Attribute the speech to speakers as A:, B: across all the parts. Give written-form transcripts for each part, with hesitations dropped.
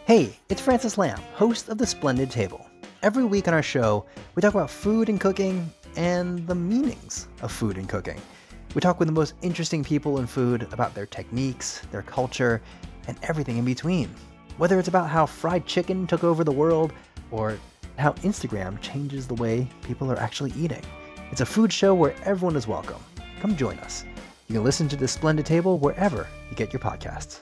A: Hey, it's Francis Lamb, host of The Splendid Table. Every week on our show, we talk about food and cooking and the meanings of food and cooking. We talk with the most interesting people in food about their techniques, their culture, and everything in between. Whether it's about how fried chicken took over the world or how Instagram changes the way people are actually eating. It's a food show where everyone is welcome. Come join us. You can listen to The Splendid Table wherever you get your podcasts.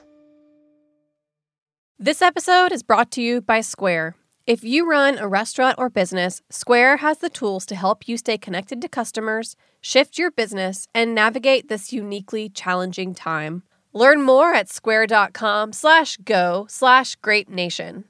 B: This episode is brought to you by Square. If you run a restaurant or business, Square has the tools to help you stay connected to customers, shift your business, and navigate this uniquely challenging time. Learn more at square.com/go/greatnation.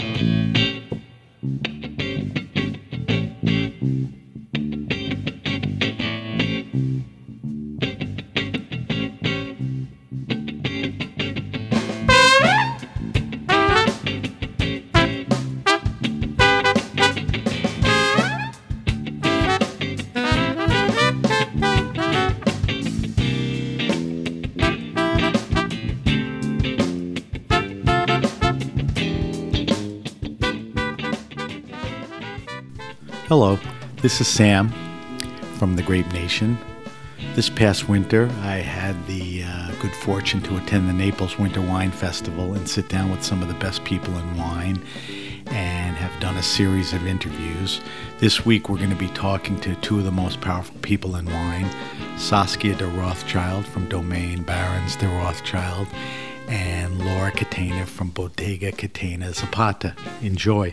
C: Hello, this is Sam from the Grape Nation. This past winter, I had the good fortune to attend the Naples Winter Wine Festival and sit down with some of the best people in wine and have done a series of interviews. This week, we're going to be talking to two of the most powerful people in wine, Saskia de Rothschild from Domaine Barons de Rothschild and Laura Catena from Bodega Catena Zapata. Enjoy.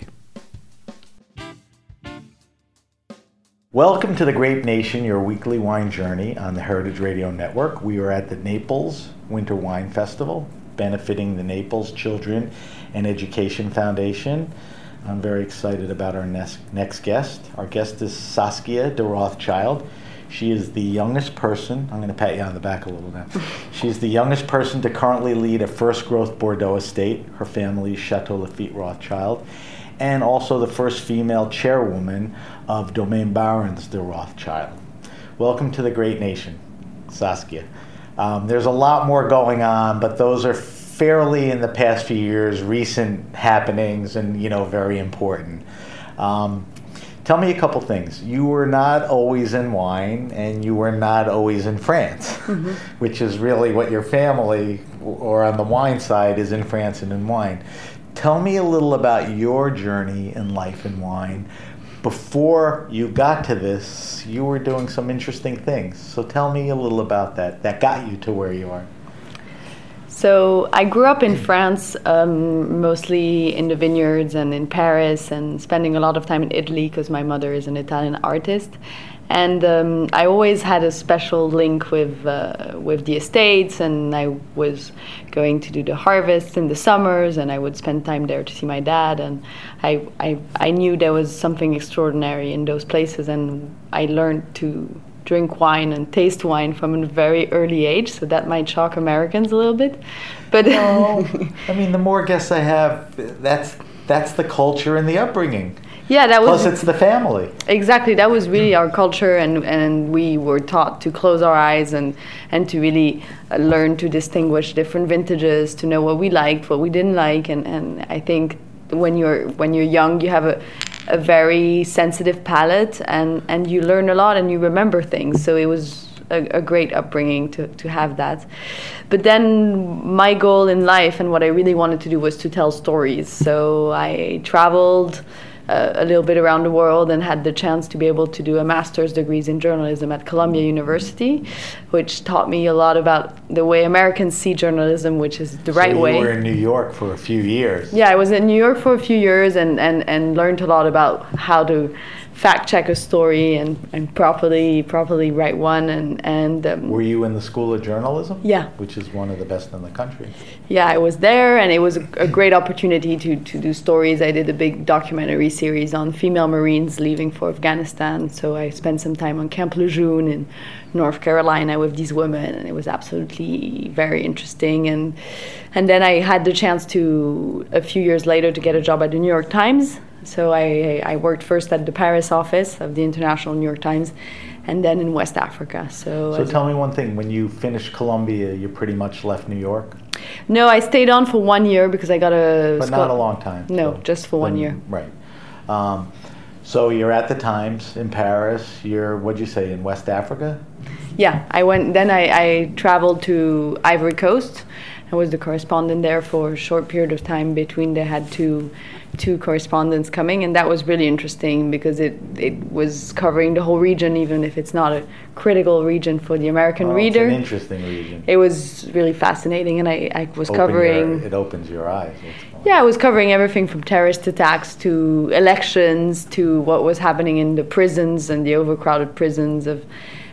C: Welcome to the Grape Nation, your weekly wine journey on the Heritage Radio Network. We are at the Naples Winter Wine Festival, benefiting the Naples Children and Education Foundation. I'm very excited about our next guest. Our guest is Saskia de Rothschild. She is the youngest person, I'm going to pat you on the back a little now. She's the youngest person to currently lead a first growth Bordeaux estate, her family's Chateau Lafite Rothschild, and also the first female chairwoman of Domaine Barons de Rothschild. Welcome to the Great Nation, Saskia. There's a lot more going on, but those are fairly in the past few years, recent happenings and, very important. Tell me a couple things. You were not always in wine and you were not always in France, which is really what your family, or on the wine side, is in France and in wine. Tell me a little about your journey in life in wine. Before you got to this, you were doing some interesting things. So tell me a little about that got you to where you are.
D: So I grew up in France, mostly in the vineyards and in Paris, and spending a lot of time in Italy because my mother is an Italian artist. And I always had a special link with the estates, and I was going to do the harvests in the summers, and I would spend time there to see my dad. And I knew there was something extraordinary in those places, and I learned to drink wine and taste wine from a very early age, so that might shock Americans a little bit. But
C: the more guests I have, that's the culture and the upbringing.
D: Yeah, that was.
C: Plus, it's the family.
D: Exactly, that was really our culture, and we were taught to close our eyes and to really learn to distinguish different vintages, to know what we liked, what we didn't like, and I think when you're young, you have a very sensitive palate, and you learn a lot and you remember things. So it was a great upbringing to have that. But then my goal in life and what I really wanted to do was to tell stories. So I traveled a little bit around the world and had the chance to be able to do a master's degrees in journalism at Columbia University, which taught me a lot about the way Americans see journalism, which is the right way.
C: So you were in New York for a few years.
D: Yeah, I was in New York for a few years and learned a lot about how to fact check a story and properly write one and
C: Were you in the School of Journalism?
D: Yeah.
C: Which is one of the best in the country.
D: Yeah, I was there, and it was a great opportunity to do stories. I did a big documentary series on female Marines leaving for Afghanistan, so I spent some time on Camp Lejeune in North Carolina with these women, and it was absolutely very interesting. And then I had the chance to, a few years later, to get a job at the New York Times. So I worked first at the Paris office of the International New York Times, and then in West Africa.
C: So tell me one thing, when you finished Columbia, you pretty much left New York?
D: No, I stayed on for 1 year because I got a...
C: But not a long time.
D: No,
C: so
D: just for 1 year.
C: Right. So you're at the Times in Paris. You're, what'd you say, in West Africa?
D: Yeah, I traveled to Ivory Coast. I was the correspondent there for a short period of time between they had two correspondents coming, and that was really interesting because it was covering the whole region, even if it's not a critical region for the American reader.
C: It's an interesting region.
D: It was really fascinating, and I was covering...
C: It opens your eyes.
D: Yeah, I was covering everything from terrorist attacks to elections to what was happening in the prisons and the overcrowded prisons of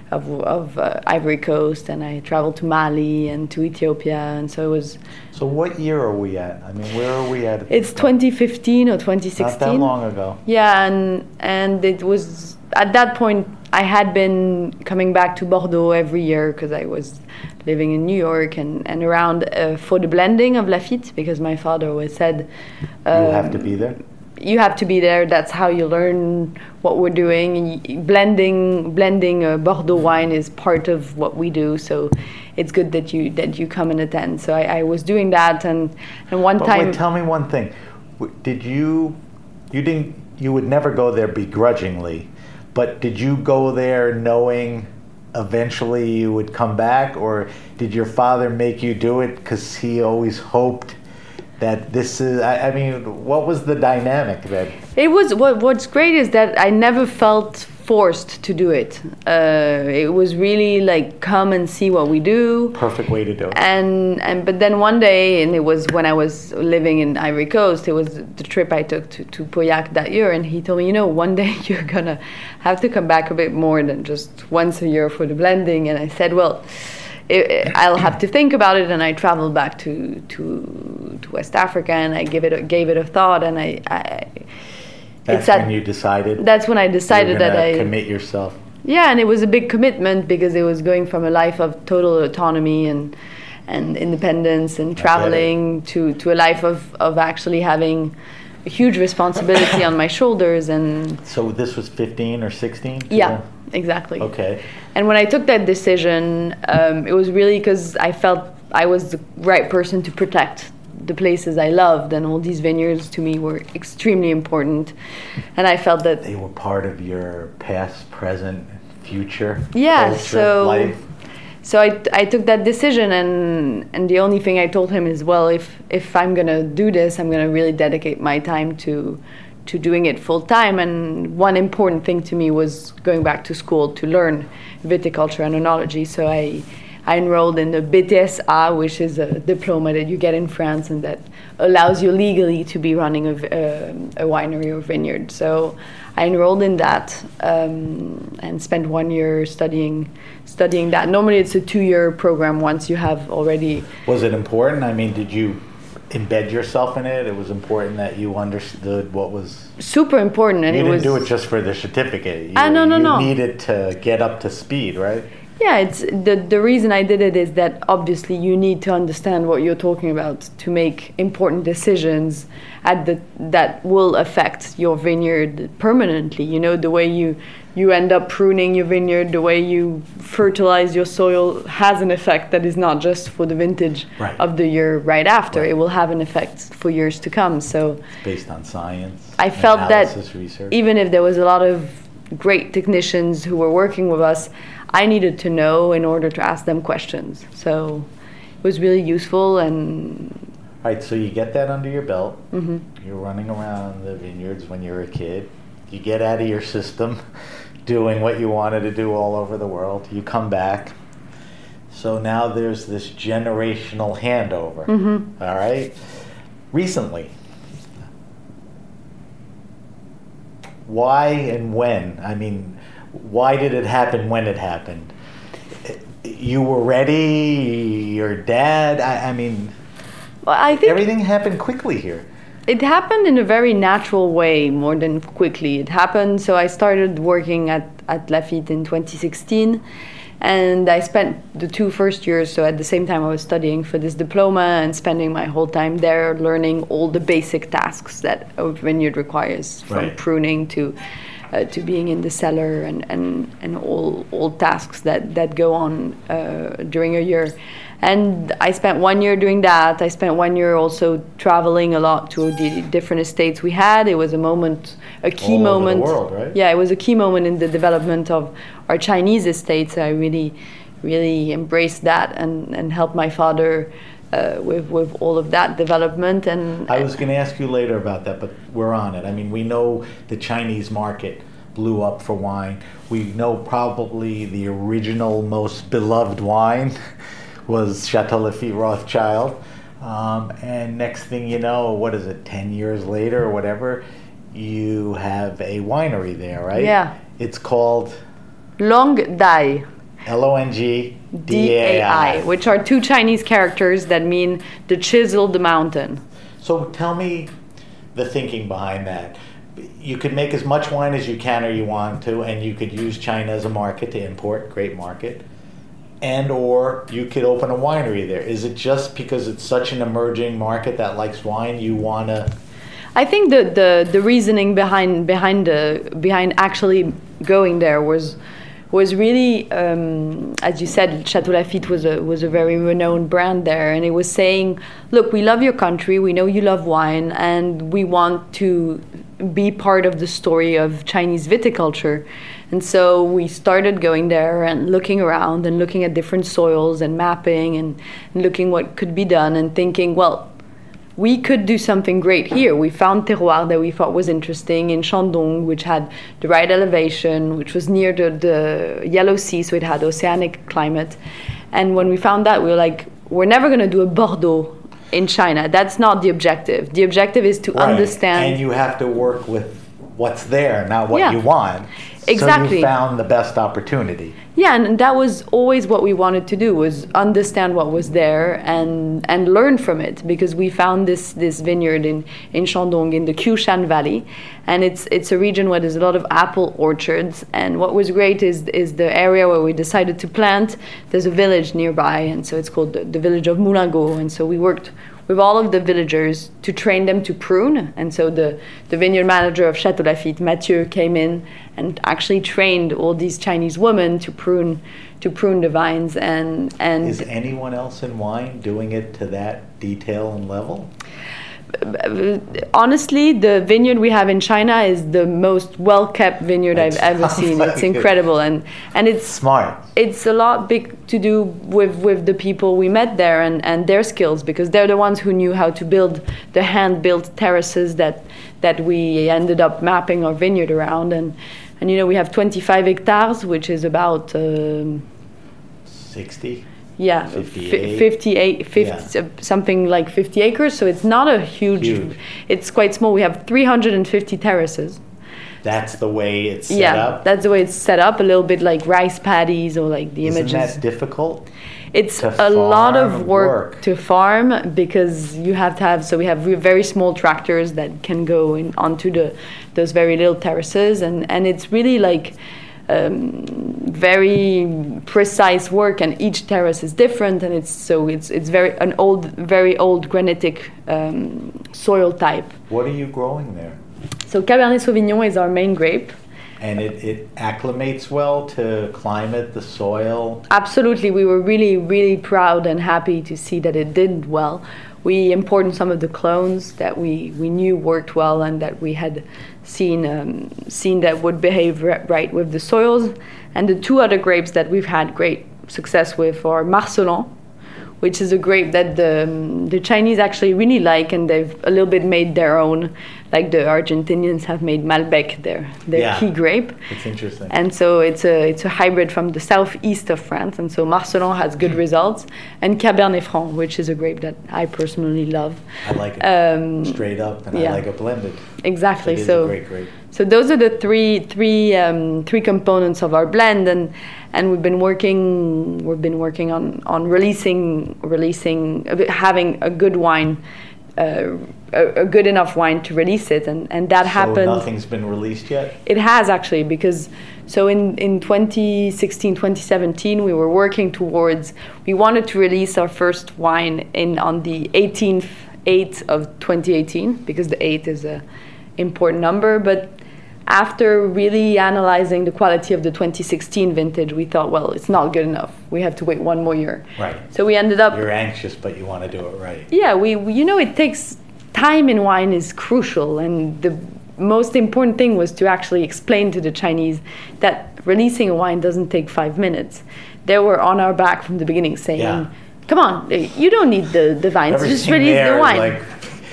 D: Ivory Coast, and I traveled to Mali and to Ethiopia, and so it was...
C: So what year are we at? I mean, where are we at?
D: It's 2015 or 2016.
C: Not that long ago.
D: Yeah, and it was... At that point, I had been coming back to Bordeaux every year because I was living in New York and around for the blending of Lafite, because my father always said...
C: you have to be there?
D: You have to be there. That's how you learn what we're doing. Blending Bordeaux wine is part of what we do. So it's good that you come and attend. So I was doing that, and one time.
C: Wait, tell me one thing. You would never go there begrudgingly, but did you go there knowing eventually you would come back, or did your father make you do it because he always hoped that this is, I mean, what was the dynamic that?
D: It was, what's great is that I never felt forced to do it. It was really like, come and see what we do.
C: Perfect way to do it.
D: But then one day, and it was when I was living in Ivory Coast, it was the trip I took to Pauillac that year, and he told me, one day you're gonna have to come back a bit more than just once a year for the blending. And I said, well, I'll have to think about it, and I traveled back to West Africa, and I gave it a thought, and
C: That's when you decided.
D: That's when I decided that I
C: commit yourself.
D: Yeah, and it was a big commitment because it was going from a life of total autonomy and independence and traveling to a life of actually having a huge responsibility on my shoulders. And
C: so this was 15 or 16?
D: Yeah, exactly.
C: Okay.
D: And when I took that decision, it was really because I felt I was the right person to protect the places I loved, and all these vineyards to me were extremely important, and I felt that
C: they were part of your past, present, future,
D: culture,
C: life.
D: So I took that decision, and the only thing I told him is, well, if I'm gonna do this, I'm gonna really dedicate my time to doing it full time. And one important thing to me was going back to school to learn viticulture and enology. So I enrolled in the BTSA, which is a diploma that you get in France and that allows you legally to be running a winery or vineyard. So I enrolled in that and spent 1 year studying that. Normally it's a 2-year program once you have already...
C: Was it important? I mean, did you embed yourself in it? It was important that you understood what was...
D: Super important. And
C: you didn't do it just for the certificate.
D: No.
C: You needed to get up to speed, right?
D: Yeah, it's the reason I did it is that obviously you need to understand what you're talking about to make important decisions that will affect your vineyard permanently. The way you end up pruning your vineyard, the way you fertilize your soil has an effect that is not just for the vintage of the year right after. Right. It will have an effect for years to come. So
C: it's based on science,
D: I felt
C: analysis,
D: that
C: research.
D: Even if there was a lot of great technicians who were working with us, I needed to know in order to ask them questions. So it was really useful. And
C: all right, so you get that under your belt.
D: Mm-hmm.
C: You're running around the vineyards when you're a kid. You get out of your system, doing what you wanted to do all over the world. You come back. So now there's this generational handover.
D: Mm-hmm.
C: All right? Recently, why and when? I mean, why did it happen when it happened? You were ready, your dad, I mean,
D: well, I think
C: everything happened quickly here.
D: It happened in a very natural way more than quickly. It happened, so I started working at Lafite in 2016, and I spent the 2 first years, so at the same time I was studying for this diploma and spending my whole time there learning all the basic tasks that a vineyard requires, from pruning to to being in the cellar and all tasks that go on during a year. And I spent 1 year doing that. I spent 1 year also traveling a lot to the different estates we had. It was a moment, a key moment.
C: All over the world, right?
D: Yeah, it was a key moment in the development of our Chinese estates. I really embraced that and helped my father with all of that development. And
C: I was going to ask you later about that, but we're on it. I mean, we know the Chinese market blew up for wine. We know probably the original most beloved wine was Chateau Lafite Rothschild. And next thing you know, 10 years later or whatever, you have a winery there, right?
D: Yeah.
C: It's called
D: Long Dai.
C: Longdai,
D: which are two Chinese characters that mean the chiseled mountain.
C: So tell me the thinking behind that. You could make as much wine as you can or you want to, and you could use China as a market to import, great market, and or you could open a winery there. Is it just because it's such an emerging market that likes wine you want to?
D: I think the reasoning behind actually going there was really, as you said, Chateau Lafite was a very renowned brand there, and it was saying, look, we love your country, we know you love wine, and we want to be part of the story of Chinese viticulture. And so we started going there and looking around and looking at different soils and mapping and looking what could be done and thinking, well, we could do something great here. We found terroir that we thought was interesting in Shandong, which had the right elevation, which was near the Yellow Sea, so it had oceanic climate. And when we found that, we were like, we're never going to do a Bordeaux in China. That's not the objective. The objective is to understand.
C: And you have to work with what's there, not what you want.
D: Exactly.
C: So you found the best opportunity.
D: Yeah, and that was always what we wanted to do, was understand what was there and learn from it, because we found this vineyard in Shandong in the Qiushan Valley, and it's a region where there's a lot of apple orchards. And what was great is the area where we decided to plant. There's a village nearby, and so it's called the village of Moulingot. And so we worked with all of the villagers to train them to prune. And so the vineyard manager of Chateau Lafite, Mathieu, came in and actually trained all these Chinese women to prune the vines. And
C: is anyone else in wine doing it to that detail and level?
D: Honestly, the vineyard we have in China is the most well-kept vineyard I've ever seen.
C: Like
D: it's incredible, and it's
C: smart.
D: It's a lot big to do with the people we met there and their skills, because they're the ones who knew how to build the hand-built terraces that we ended up mapping our vineyard around. And we have 25 hectares, which is about
C: 60.
D: Yeah, 58, something like 50 acres. So it's not a huge. It's quite small. We have 350 terraces.
C: That's the way it's set up?
D: Yeah, that's the way it's set up, a little bit like rice paddies or like the images.
C: Isn't that difficult?
D: It's a lot of work to farm, because you have to have, so we have very small tractors that can go onto those very little terraces, and it's really like very precise work, and each terrace is different, and it's very old granitic soil type.
C: What are you growing there?
D: So Cabernet Sauvignon is our main grape.
C: And it acclimates well to climate, the soil?
D: Absolutely. We were really, really proud and happy to see that it did well. We imported some of the clones that we knew worked well and that we had seen that would behave right with the soils. And the two other grapes that we've had great success with are Marselan, which is a grape that the Chinese actually really like, and they've a little bit made their own, like the Argentinians have made Malbec their key grape.
C: It's interesting.
D: And so it's a hybrid from the southeast of France, and so Marselan has good results, and Cabernet Franc, which is a grape that I personally love.
C: I like it straight up, and I like it blended.
D: Exactly.
C: So it is a great grape.
D: So those are the three components of our blend, and we've been working on releasing having a good wine, a good enough wine to release it, and that happened.
C: So nothing's been released yet?
D: It has, actually, because so in 2016, 2017 we were working towards, we wanted to release our first wine on the 8th of 2018, because the 8th is a important number, but after really analyzing the quality of the 2016 vintage, we thought, well, it's not good enough. We have to wait 1 more year.
C: Right.
D: So we ended up...
C: You're anxious, but you want to do it right.
D: Yeah, we it takes... Time in wine is crucial, and the most important thing was to actually explain to the Chinese that releasing a wine doesn't take 5 minutes. They were on our back from the beginning saying, come on, you don't need the vines,
C: Everything
D: just release the wine.
C: Like,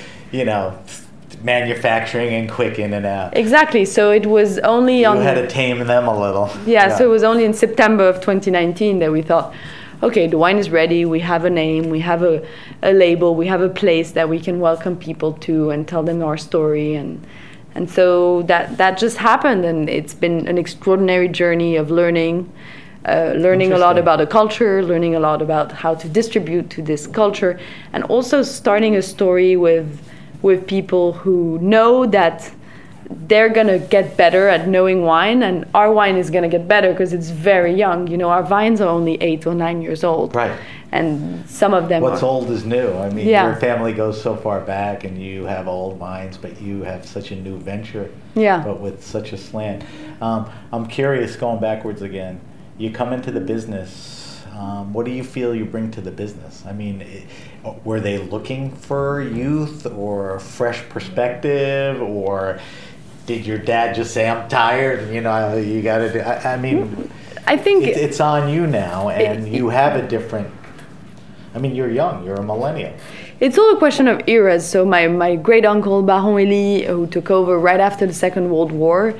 C: manufacturing and quick in and out.
D: Exactly, so it was only
C: You had to tame them a little.
D: Yeah, so it was only in September of 2019 that we thought, okay, the wine is ready, we have a name, we have a label, we have a place that we can welcome people to and tell them our story. And so that just happened, and it's been an extraordinary journey of learning a lot about the culture, learning a lot about how to distribute to this culture, and also starting a story with people who know that they're going to get better at knowing wine, and our wine is going to get better because it's very young. Our vines are only 8 or 9 years old.
C: Right.
D: And some of them
C: What's old is new. I mean,
D: Yeah.
C: your family goes so far back, and you have old vines, but you have such a new venture.
D: Yeah.
C: But with such a slant. I'm curious, going backwards again, you come into the business. What do you feel you bring to the business? I mean, were they looking for youth or a fresh perspective, or did your dad just say, I'm tired, you got to do... I mean,
D: I think
C: it's on you now, and you have a different... I mean, you're young, you're a millennial.
D: It's all a question of eras. So my great-uncle, Baron Elie, who took over right after the Second World War,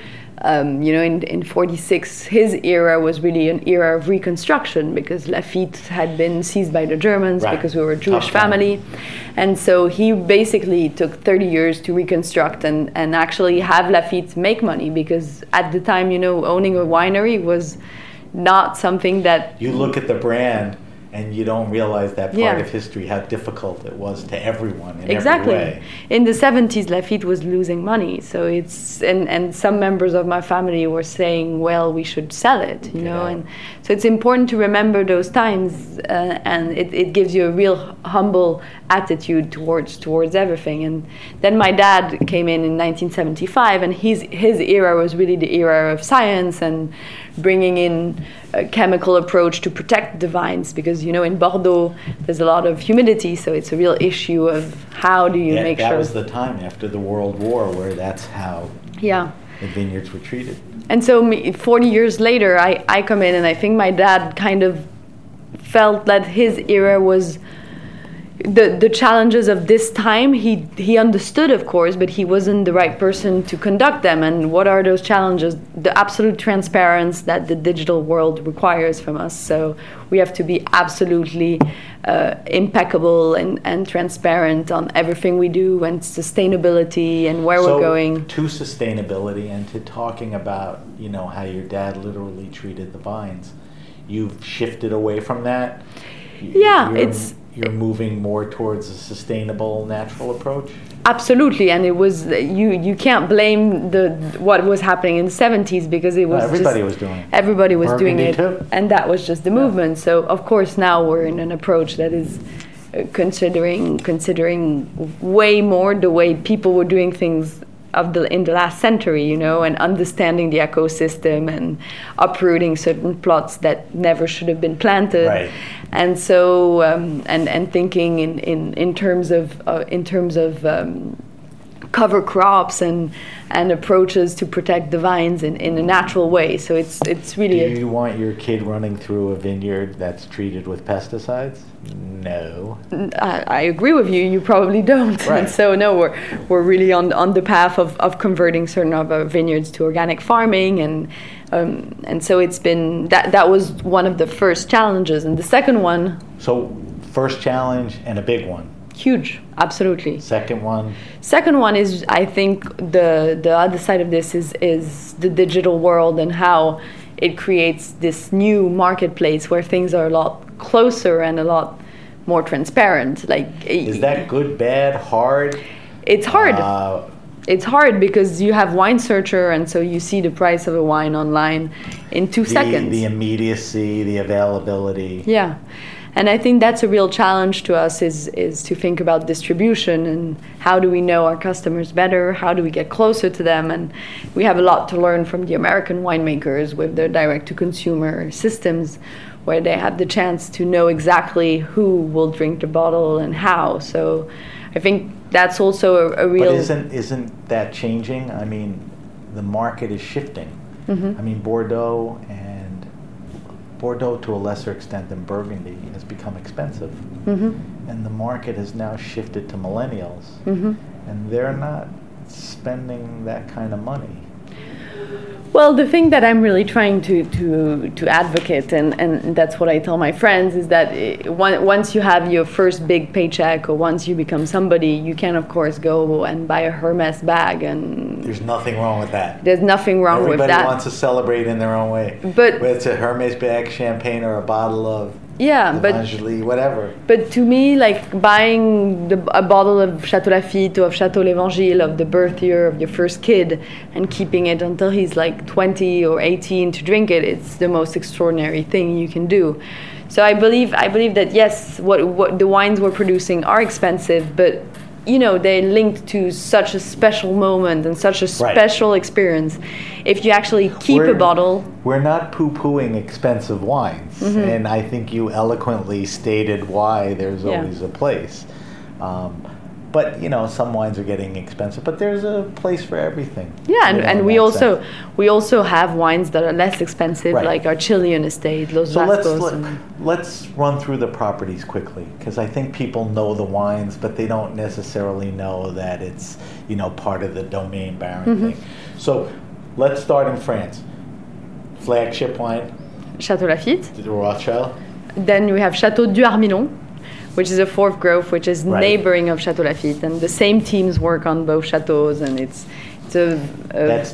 D: in 46, his era was really an era of reconstruction because Lafite had been seized by the Germans because we were a Jewish family. And so he basically took 30 years to reconstruct and actually have Lafite make money, because at the time, owning a winery was not something that...
C: You look at the brand and you don't realize that part of history, how difficult it was to everyone in every way.
D: In the 70s, Lafite was losing money. So it's, and some members of my family were saying, well, we should sell it, know. And so it's important to remember those times, and it gives you a real humble attitude towards everything. And then my dad came in 1975, and his era was really the era of science and bringing in a chemical approach to protect the vines, because in Bordeaux there's a lot of humidity, so it's a real issue of how do you make sure.
C: That was the time after the World War where that's how the vineyards were treated.
D: And so 40 years later, I come in, and I think my dad kind of felt that his era was the challenges of this time. He understood, of course, but he wasn't the right person to conduct them. And what are those challenges? The absolute transparency that the digital world requires from us. So we have to be absolutely impeccable and transparent on everything we do, and sustainability and where we're going.
C: To sustainability and to talking about, how your dad literally treated the vines. You've shifted away from that? You're moving more towards a sustainable, natural approach?
D: Absolutely, and it was you can't blame what was happening in the 70s, because it was
C: everybody was doing it.
D: Everybody was doing it,
C: too.
D: And that was just the movement. So of course now we're in an approach that is considering way more the way people were doing things in the last century, and understanding the ecosystem and uprooting certain plots that never should have been planted.
C: Right.
D: And so and thinking in terms of cover crops and approaches to protect the vines in a natural way. So it's really.
C: Do you want your kid running through a vineyard that's treated with pesticides? No.
D: I agree with you. You probably don't.
C: Right.
D: And so no, we're really on the path of converting certain of our vineyards to organic farming, and so it's been that was one of the first challenges, and the second one.
C: So first challenge and a big one.
D: Huge, absolutely.
C: Second one
D: is, I think, the other side of this is the digital world and how it creates this new marketplace where things are a lot closer and a lot more transparent.
C: Is that good, bad, hard?
D: It's hard. It's hard because you have Wine Searcher, and so you see the price of a wine online in 2 seconds.
C: The immediacy, the availability.
D: Yeah. And I think that's a real challenge to us is to think about distribution and how do we know our customers better, how do we get closer to them. And we have a lot to learn from the American winemakers with their direct-to-consumer systems, where they have the chance to know exactly who will drink the bottle and how. So I think that's also a real...
C: But isn't that changing? I mean, the market is shifting. I mean, Bordeaux to a lesser extent than Burgundy has become expensive. And the market has now shifted to millennials. And they're not spending that kind of money.
D: Well, the thing that I'm really trying to advocate, and that's what I tell my friends, is that once you have your first big paycheck or once you become somebody, you can, of course, go and buy a Hermes bag. And
C: there's nothing wrong with that.
D: There's nothing wrong with that.
C: Everybody wants to celebrate in their own way.
D: But
C: whether it's a Hermes bag, champagne, or a bottle of Evangeline, whatever.
D: But to me, like buying a bottle of Chateau Lafite or of Chateau l'Évangile of the birth year of your first kid and keeping it until he's like 20 or 18 to drink it, it's the most extraordinary thing you can do. So I believe that yes, what the wines we're producing are expensive, but you know, they're linked to such a special moment and such a special experience. If you actually keep a bottle...
C: We're not poo-pooing expensive wines. And I think you eloquently stated why there's always a place. But, you know, some wines are getting expensive, but there's a place for everything.
D: Yeah, and we also have wines that are less expensive, like our Chilean estate, Los Vascos.
C: Let's run through the properties quickly, because I think people know the wines, but they don't necessarily know that it's, you know, part of the Domaine Baron thing. So let's start in France. Flagship wine?
D: Chateau Lafite.
C: The Rothschild.
D: Then we have Chateau du Harmillon, which is a fourth grove, which is neighboring of Chateau Lafite, and the same teams work on both chateaux, and it's a
C: that's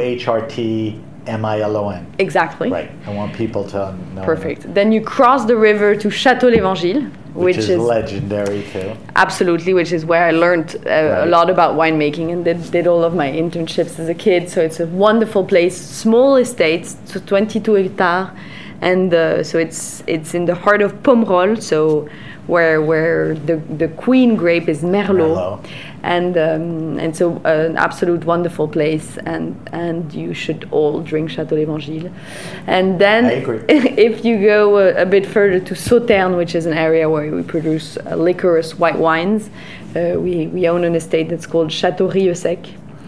C: DUHRTMILON.
D: Exactly.
C: Right. I want people to know.
D: Perfect. Then you cross the river to Chateau l'Évangile, which is
C: legendary too.
D: Absolutely, which is where I learned a lot about winemaking and did all of my internships as a kid. So it's a wonderful place, small estates, so 22 hectares, and so it's in the heart of Pomerol, so where the queen grape is Merlot. And so an absolute wonderful place, and you should all drink Chateau l'Évangile. And then if you go a bit further to Sauternes, which is an area where we produce licorice white wines, we own an estate that's called Chateau Rieux-Sec.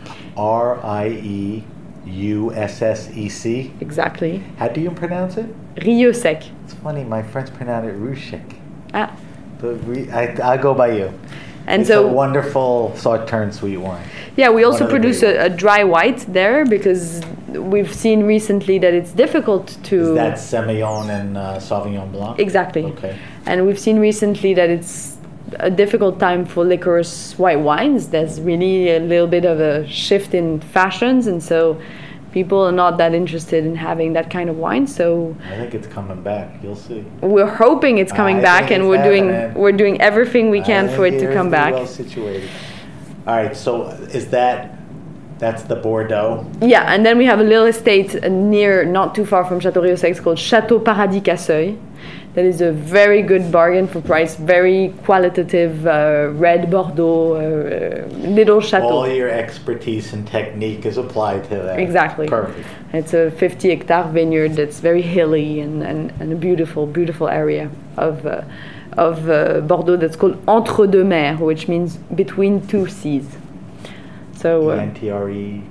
C: RIEUSSEC?
D: Exactly.
C: How do you pronounce it?
D: Rieux-Sec.
C: It's funny, my friends pronounce it Ruchek.
D: Ah.
C: But I go by you.
D: And
C: it's
D: so
C: a wonderful Sauternes sweet wine.
D: Yeah, we also produce a dry white there because we've seen recently that it's difficult to...
C: Is that Semillon and Sauvignon Blanc?
D: Exactly.
C: Okay.
D: And we've seen recently that it's a difficult time for licorice white wines. There's really a little bit of a shift in fashions, and so people are not that interested in having that kind of wine. So
C: I think it's coming back. You'll see.
D: We're hoping it's coming back, and we're doing everything we can for it to come back.
C: Well situated. All right. So that's the Bordeaux.
D: Yeah, and then we have a little estate not too far from Chateau Rieux-Sec called Chateau Paradis Casseuil. That is a very good bargain for price, very qualitative red Bordeaux little chateau.
C: All your expertise and technique is applied to that.
D: Exactly.
C: Perfect.
D: It's a 50-hectare vineyard that's very hilly and a beautiful, beautiful area of Bordeaux that's called Entre deux Mers, which means between two seas. So
C: ENTRE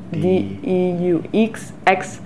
D: DEUXXMES.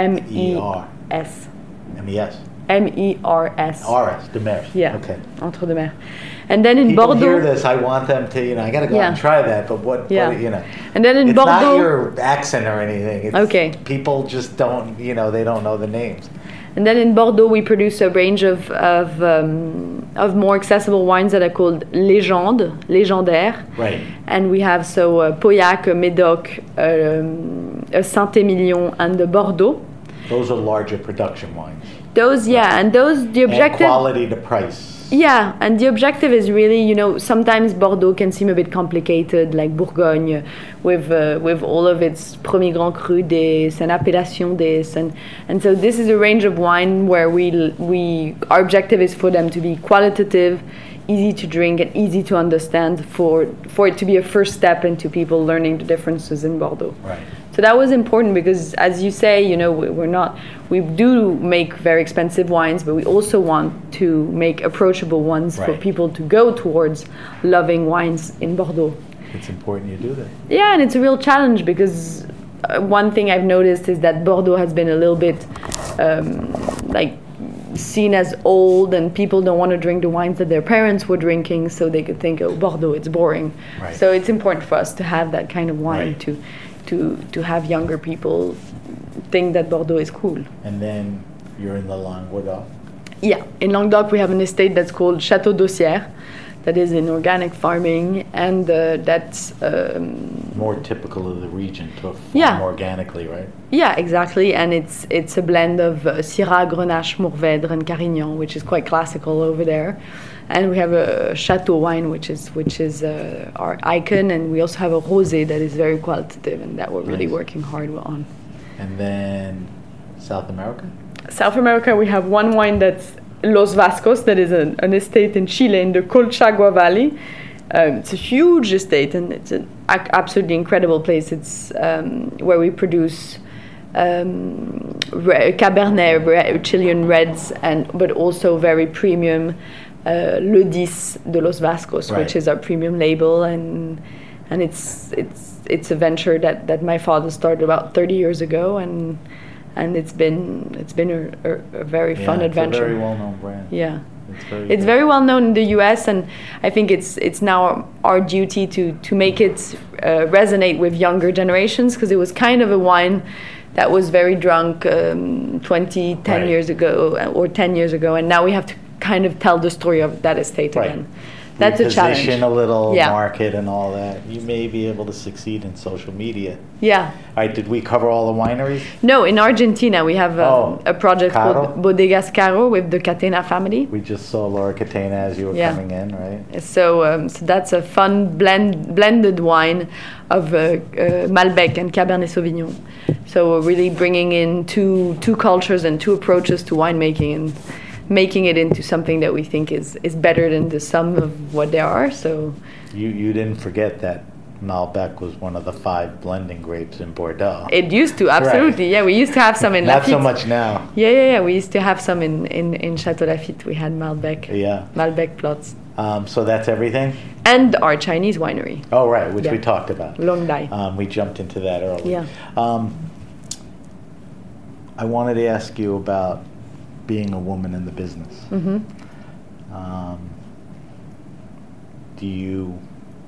C: MES.
D: MERS.
C: RS, de Mer.
D: Yeah.
C: Okay.
D: Entre deux Mers. And then in
C: People
D: Bordeaux.
C: hear this, I want them to, I got to go out and try that, but what, you know.
D: And then in Bordeaux.
C: It's not your accent or anything. It's people just don't, they don't know the names.
D: And then in Bordeaux, we produce a range of more accessible wines that are called légendaires.
C: Right.
D: And we have Pauillac, Médoc, Saint-Émilion, and the Bordeaux.
C: Those are larger production wines.
D: The objective...
C: And quality to price.
D: Yeah, and the objective is really, sometimes Bordeaux can seem a bit complicated, like Bourgogne, with all of its Premier Grand Cru des and Appellation des, and so this is a range of wine where our objective is for them to be qualitative, easy to drink, and easy to understand for it to be a first step into people learning the differences in Bordeaux.
C: Right.
D: So that was important because, as you say, we do make very expensive wines, but we also want to make approachable ones for people to go towards loving wines in Bordeaux.
C: It's important you do that.
D: Yeah, and it's a real challenge because one thing I've noticed is that Bordeaux has been a little bit seen as old, and people don't want to drink the wines that their parents were drinking, so they could think, oh, Bordeaux, it's boring.
C: Right.
D: So it's important for us to have that kind of wine to have younger people think that Bordeaux is cool.
C: And then you're in the Languedoc.
D: Yeah, in Languedoc we have an estate that's called Château d'Aussière, that is in organic farming, and that's
C: more typical of the region to farm organically, right?
D: Yeah, exactly, and it's a blend of Syrah, Grenache, Mourvèdre, and Carignan, which is quite classical over there. And we have a Chateau wine, which is our icon, and we also have a rosé that is very qualitative, and that we're really working hard on.
C: And then South America?
D: South America, we have one wine that's Los Vascos, that is an estate in Chile in the Colchagua Valley. It's a huge estate, and it's an absolutely incredible place. It's where we produce Cabernet, Chilean reds, but also very premium Le 10 de Los Vascos, which is our premium label, and it's a venture that my father started about 30 years ago, and it's been a very fun adventure.
C: It's a very well-known brand.
D: Yeah. It's very well known in the US, and I think it's now our duty to make it resonate with younger generations, because it was kind of a wine that was very drunk 10 years ago or 10 years ago, and now we have to kind of tell the story of that estate again. That's a challenge.
C: Position a little, market and all that. You may be able to succeed in social media.
D: Yeah.
C: All right, did we cover all the wineries?
D: No, in Argentina we have a project called Bodegas Caro with the Catena family.
C: We just saw Laura Catena as you were coming in, right?
D: So that's a fun blended wine of Malbec and Cabernet Sauvignon. So we're really bringing in two cultures and two approaches to winemaking, and making it into something that we think is better than the sum of what they are. So
C: you didn't forget that Malbec was one of the 5 blending grapes in Bordeaux.
D: It used to, absolutely. Right. Yeah, we used to have some in Lafite.
C: Not so much now.
D: Yeah. We used to have some in Château Lafite. We had Malbec.
C: Yeah.
D: Malbec plots.
C: So that's everything?
D: And our Chinese winery.
C: Oh, right, which we talked about.
D: Long Dai.
C: We jumped into that earlier.
D: Yeah.
C: I wanted to ask you about being a woman in the business.
D: Mm-hmm.
C: Do you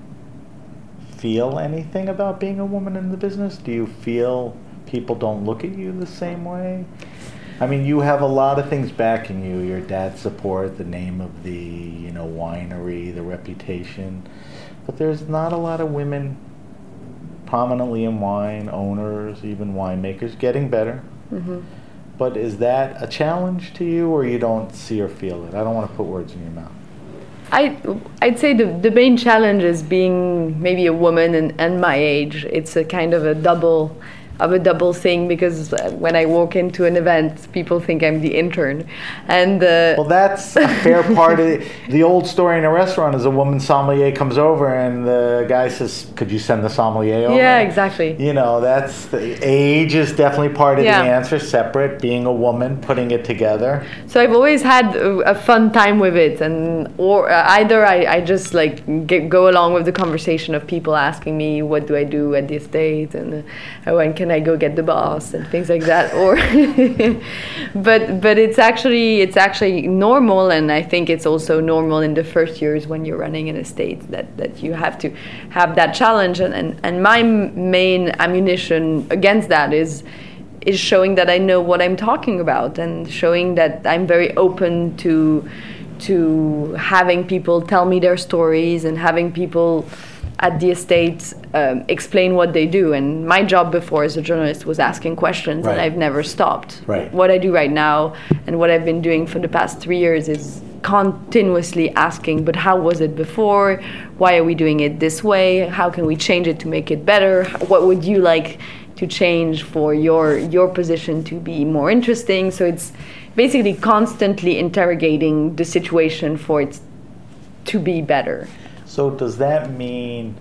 C: feel anything about being a woman in the business? Do you feel people don't look at you the same way? I mean, you have a lot of things backing you. Your dad's support, the name of the winery, the reputation. But there's not a lot of women prominently in wine, owners, even winemakers, getting better.
D: Mm-hmm.
C: But is that a challenge to you, or you don't see or feel it? I don't want to put words in your mouth.
D: I'd say the main challenge is being maybe a woman and my age. It's a kind of a double thing, because when I walk into an event, people think I'm the intern, and
C: well, that's a fair part of it. The old story in a restaurant is a woman sommelier comes over and the guy says, "Could you send the sommelier over?"
D: Yeah, exactly.
C: That's the age is definitely part of the answer. Separate, being a woman, putting it together.
D: So I've always had a fun time with it, or either I just go along with the conversation of people asking me, what do I do at the estate, and when can I go get the boss and things like that, or but it's actually normal, and I think it's also normal in the first years when you're running an estate that you have to have that challenge, and my main ammunition against that is showing that I know what I'm talking about, and showing that I'm very open to having people tell me their stories, and having people at the estate explain what they do. And my job before as a journalist was asking questions, and I've never stopped.
C: Right.
D: What I do right now and what I've been doing for the past 3 years continuously asking, but how was it before? Why are we doing it this way? How can we change it to make it better? What would you like to change for your position to be more interesting? So it's basically constantly interrogating the situation for it to be better.
C: So does that mean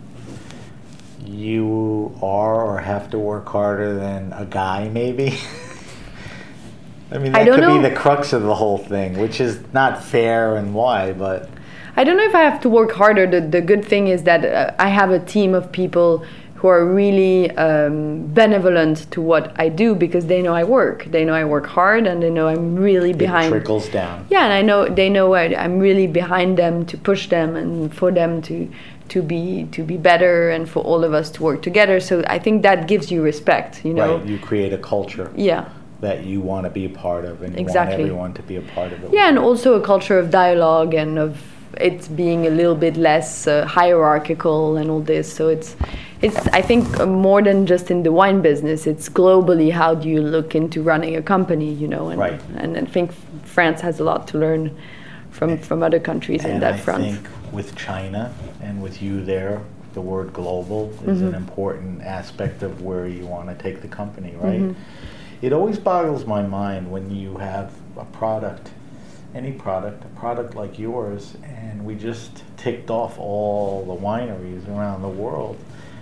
C: you are or have to work harder than a guy, maybe? I mean, that could be the crux of the whole thing, which is not fair, and why, but...
D: I don't know if I have to work harder. The good thing is that I have a team of people who are really benevolent to what I do, because they know I work. They know I work hard, and they know I'm really behind.
C: It trickles down.
D: Yeah, and they know I'm really behind them to push them and for them to be better, and for all of us to work together. So I think that gives you respect, you know.
C: Right, you create a culture.
D: Yeah.
C: That you want to be a part of, and you
D: exactly.
C: want everyone to be a part of it.
D: Yeah, and also a culture of dialogue and of it being a little bit less hierarchical and all this. So it's I think more than just in the wine business. It's globally, how do you look into running a company, you know? And,
C: right.
D: And I think France has a lot to learn from other countries in that front.
C: And I think with China and with you there, the word global is
D: mm-hmm.
C: an important aspect of where you want to take the company, right?
D: Mm-hmm.
C: It always boggles my mind when you have a product, any product, a product like yours, and we just ticked off all the wineries around the world.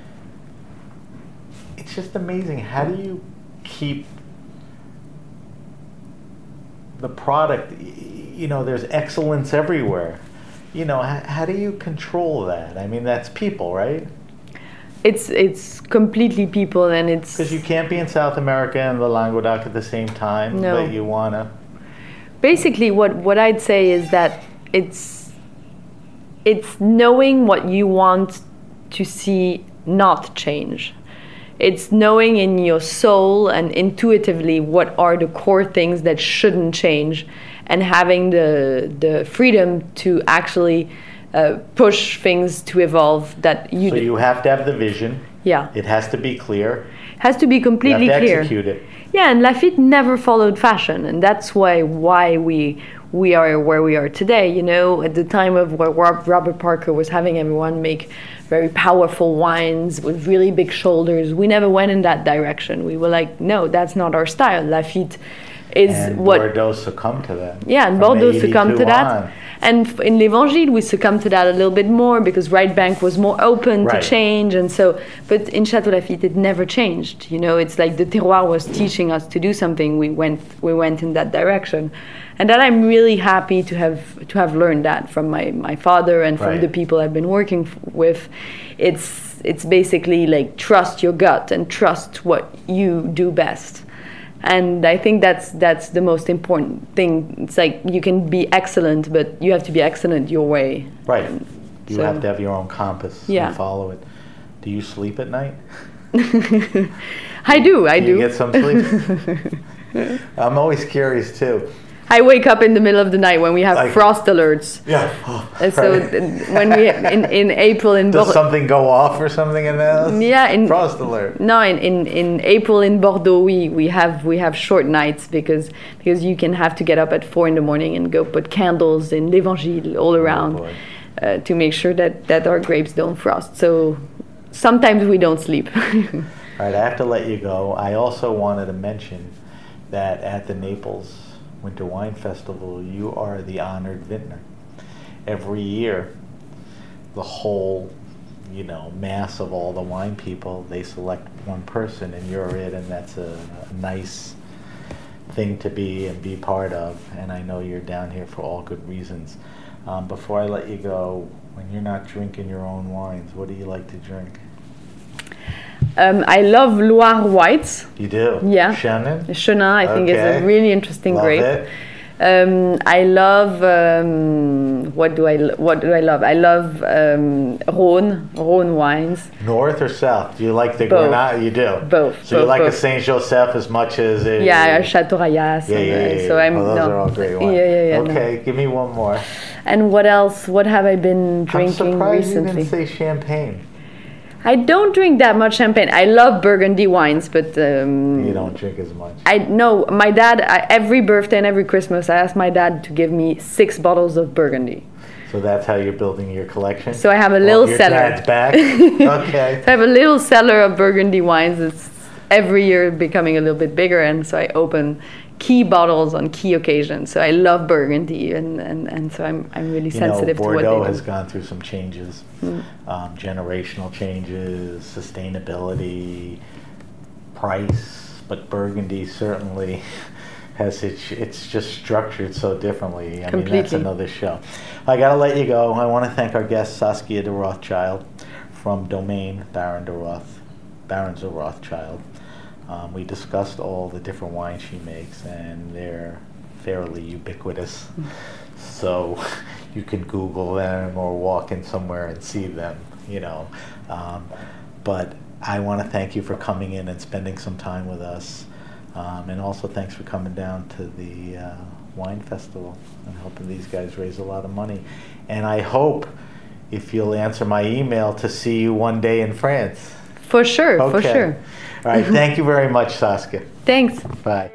C: It's just amazing. How do you keep the product, you know, there's excellence everywhere. You know, how do you control that? I mean, that's people, right?
D: It's completely people, and it's...
C: Because you can't be in South America and the Languedoc at the same time,
D: no.
C: But you want to...
D: Basically, what I'd say is that it's knowing what you want to see not change. It's knowing in your soul and intuitively what are the core things that shouldn't change, and having the freedom to actually push things to evolve that you
C: So you have to have the vision.
D: Yeah.
C: It has to be clear.
D: It has to be completely
C: you have to
D: clear.
C: Execute it.
D: Yeah, and Lafite never followed fashion, and that's why we are where we are today. You know, at the time of where Robert Parker was having everyone make very powerful wines with really big shoulders, we never went in that direction. We were like, no, that's not our style. Lafite is
C: and
D: what
C: Bordeaux succumbed to that.
D: Yeah, and Bordeaux succumbed to that.
C: On.
D: And in l'Evangile, we succumbed to that a little bit more because Right Bank was more open to change, and so. But in Château Lafite, it never changed. You know, it's like the terroir was teaching us to do something. We went in that direction, and that I'm really happy to have learned that from my father and from the people I've been working with. It's basically like trust your gut and trust what you do best. And I think that's the most important thing. It's like you can be excellent, but you have to be excellent your way.
C: Right. You have to have your own compass and follow it. Do you sleep at night?
D: I do.
C: You get some sleep? I'm always curious too.
D: I wake up in the middle of the night when we have frost alerts.
C: Yeah.
D: So when we in April in
C: Does something go off or something in the house?
D: Yeah,
C: frost alert.
D: No, in April in Bordeaux we have short nights because you can have to get up at 4 a.m. and go put candles in l'Evangile all around to make sure that our grapes don't frost. So sometimes we don't sleep.
C: All right, I have to let you go. I also wanted to mention that at the Naples Winter Wine Festival, you are the honored vintner. Every year, the whole, mass of all the wine people, they select one person, and you're it, and that's a nice thing to be part of. And I know you're down here for all good reasons. Before I let you go, when you're not drinking your own wines, what do you like to drink?
D: I love Loire whites.
C: You do?
D: Yeah.
C: Chenin,
D: I think is a really interesting grape.
C: It.
D: I love what do I love? I love Rhône wines.
C: North or south? Do you like the
D: Both.
C: Grenache? You do.
D: Both.
C: So you like
D: both.
C: a Saint Joseph as much as a
D: Chateau Rayas.
C: Yeah.
D: So
C: those are all great wines.
D: Yeah.
C: Okay, give me one more.
D: And what else? What have I been drinking
C: I'm surprised
D: recently?
C: you didn't say champagne.
D: I don't drink that much champagne. I love Burgundy wines, but
C: You don't drink as much.
D: My dad, every birthday and every Christmas, I ask my dad to give me 6 bottles of Burgundy.
C: So that's how you're building your collection?
D: So I have a little cellar.
C: Your dad's back? Okay.
D: So I have a little cellar of Burgundy wines. It's every year becoming a little bit bigger, and so I open key bottles on key occasions. So I love Burgundy, and so I'm really sensitive to what they do.
C: Bordeaux has gone through some changes, generational changes, sustainability, price, but Burgundy certainly has it's just structured so differently. I mean, that's another show. I got to let you go. I want to thank our guest, Saskia de Rothschild from Domaine Barons de Rothschild. We discussed all the different wines she makes, and they're fairly ubiquitous. So you can Google them or walk in somewhere and see them, But I want to thank you for coming in and spending some time with us. And also thanks for coming down to the wine festival and helping these guys raise a lot of money. And I hope, if you'll answer my email, to see you one day in France.
D: For sure,
C: okay.
D: For sure.
C: All right, thank you very much, Saskia.
D: Thanks.
C: Bye.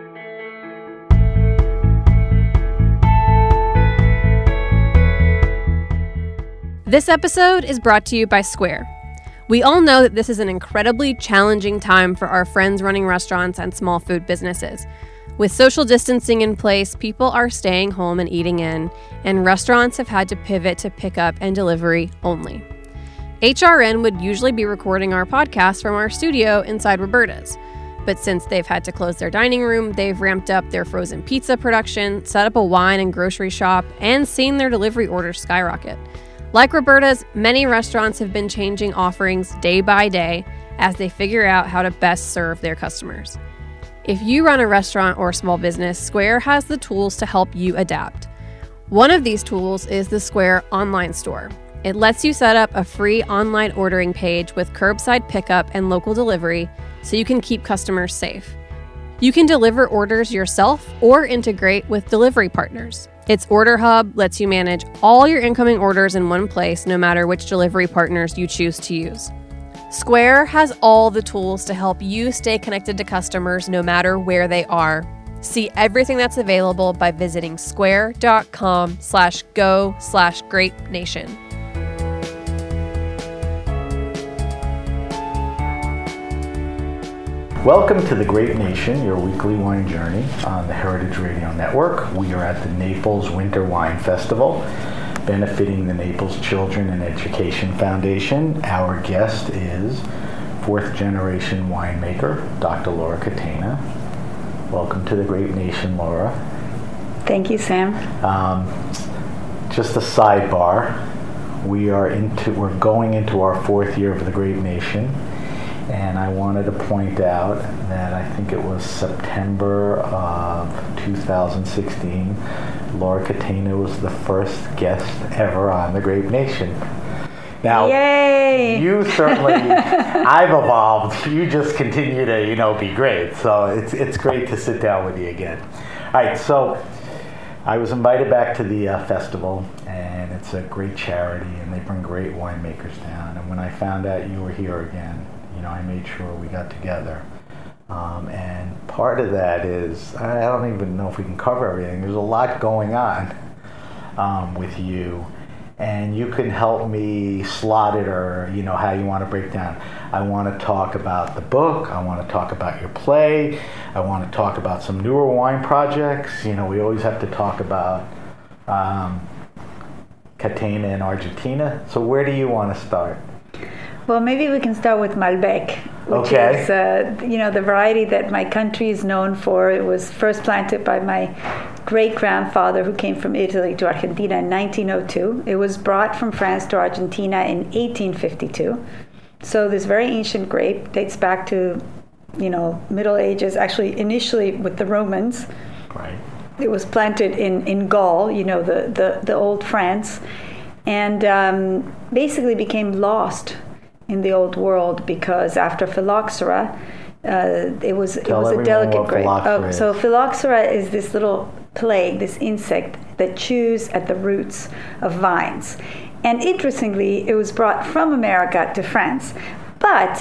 B: This episode is brought to you by Square. We all know that this is an incredibly challenging time for our friends running restaurants and small food businesses. With social distancing in place, people are staying home and eating in, and restaurants have had to pivot to pickup and delivery only. HRN would usually be recording our podcast from our studio inside Roberta's. But since they've had to close their dining room, they've ramped up their frozen pizza production, set up a wine and grocery shop, and seen their delivery orders skyrocket. Like Roberta's, many restaurants have been changing offerings day by day as they figure out how to best serve their customers. If you run a restaurant or small business, Square has the tools to help you adapt. One of these tools is the Square online store. It lets you set up a free online ordering page with curbside pickup and local delivery so you can keep customers safe. You can deliver orders yourself or integrate with delivery partners. Its Order Hub lets you manage all your incoming orders in one place, no matter which delivery partners you choose to use. Square has all the tools to help you stay connected to customers no matter where they are. See everything that's available by visiting square.com/go/GrapeNation.
C: Welcome to the Grape Nation, your weekly wine journey on the Heritage Radio Network. We are at the Naples Winter Wine Festival, benefiting the Naples Children and Education Foundation. Our guest is fourth-generation winemaker, Dr. Laura Catena. Welcome to the Grape Nation, Laura.
E: Thank you, Sam.
C: Just a sidebar. We're going into our 4th year of the Grape Nation. And I wanted to point out that I think it was September of 2016, Laura Catena was the first guest ever on the Grape Nation. Now,
E: yay!
C: You certainly, I've evolved. You just continue to, be great. So it's great to sit down with you again. All right, so I was invited back to the festival, and it's a great charity, and they bring great winemakers down. And when I found out you were here again, I made sure we got together. And part of that is, I don't even know if we can cover everything. There's a lot going on with you. And you can help me slot it or, how you want to break down. I want to talk about the book. I want to talk about your play. I want to talk about some newer wine projects. We always have to talk about Catena in Argentina. So where do you want to start?
E: Well, maybe we can start with Malbec, which is, the variety that my country is known for. It was first planted by my great-grandfather who came from Italy to Argentina in 1902. It was brought from France to Argentina in 1852. So this very ancient grape dates back to, Middle Ages, actually initially with the Romans.
C: Right.
E: It was planted in Gaul, the old France, and basically became lost in the old world because after phylloxera, it was a delicate grape. So phylloxera is this little plague, this insect that chews at the roots of vines. And interestingly, it was brought from America to France. But,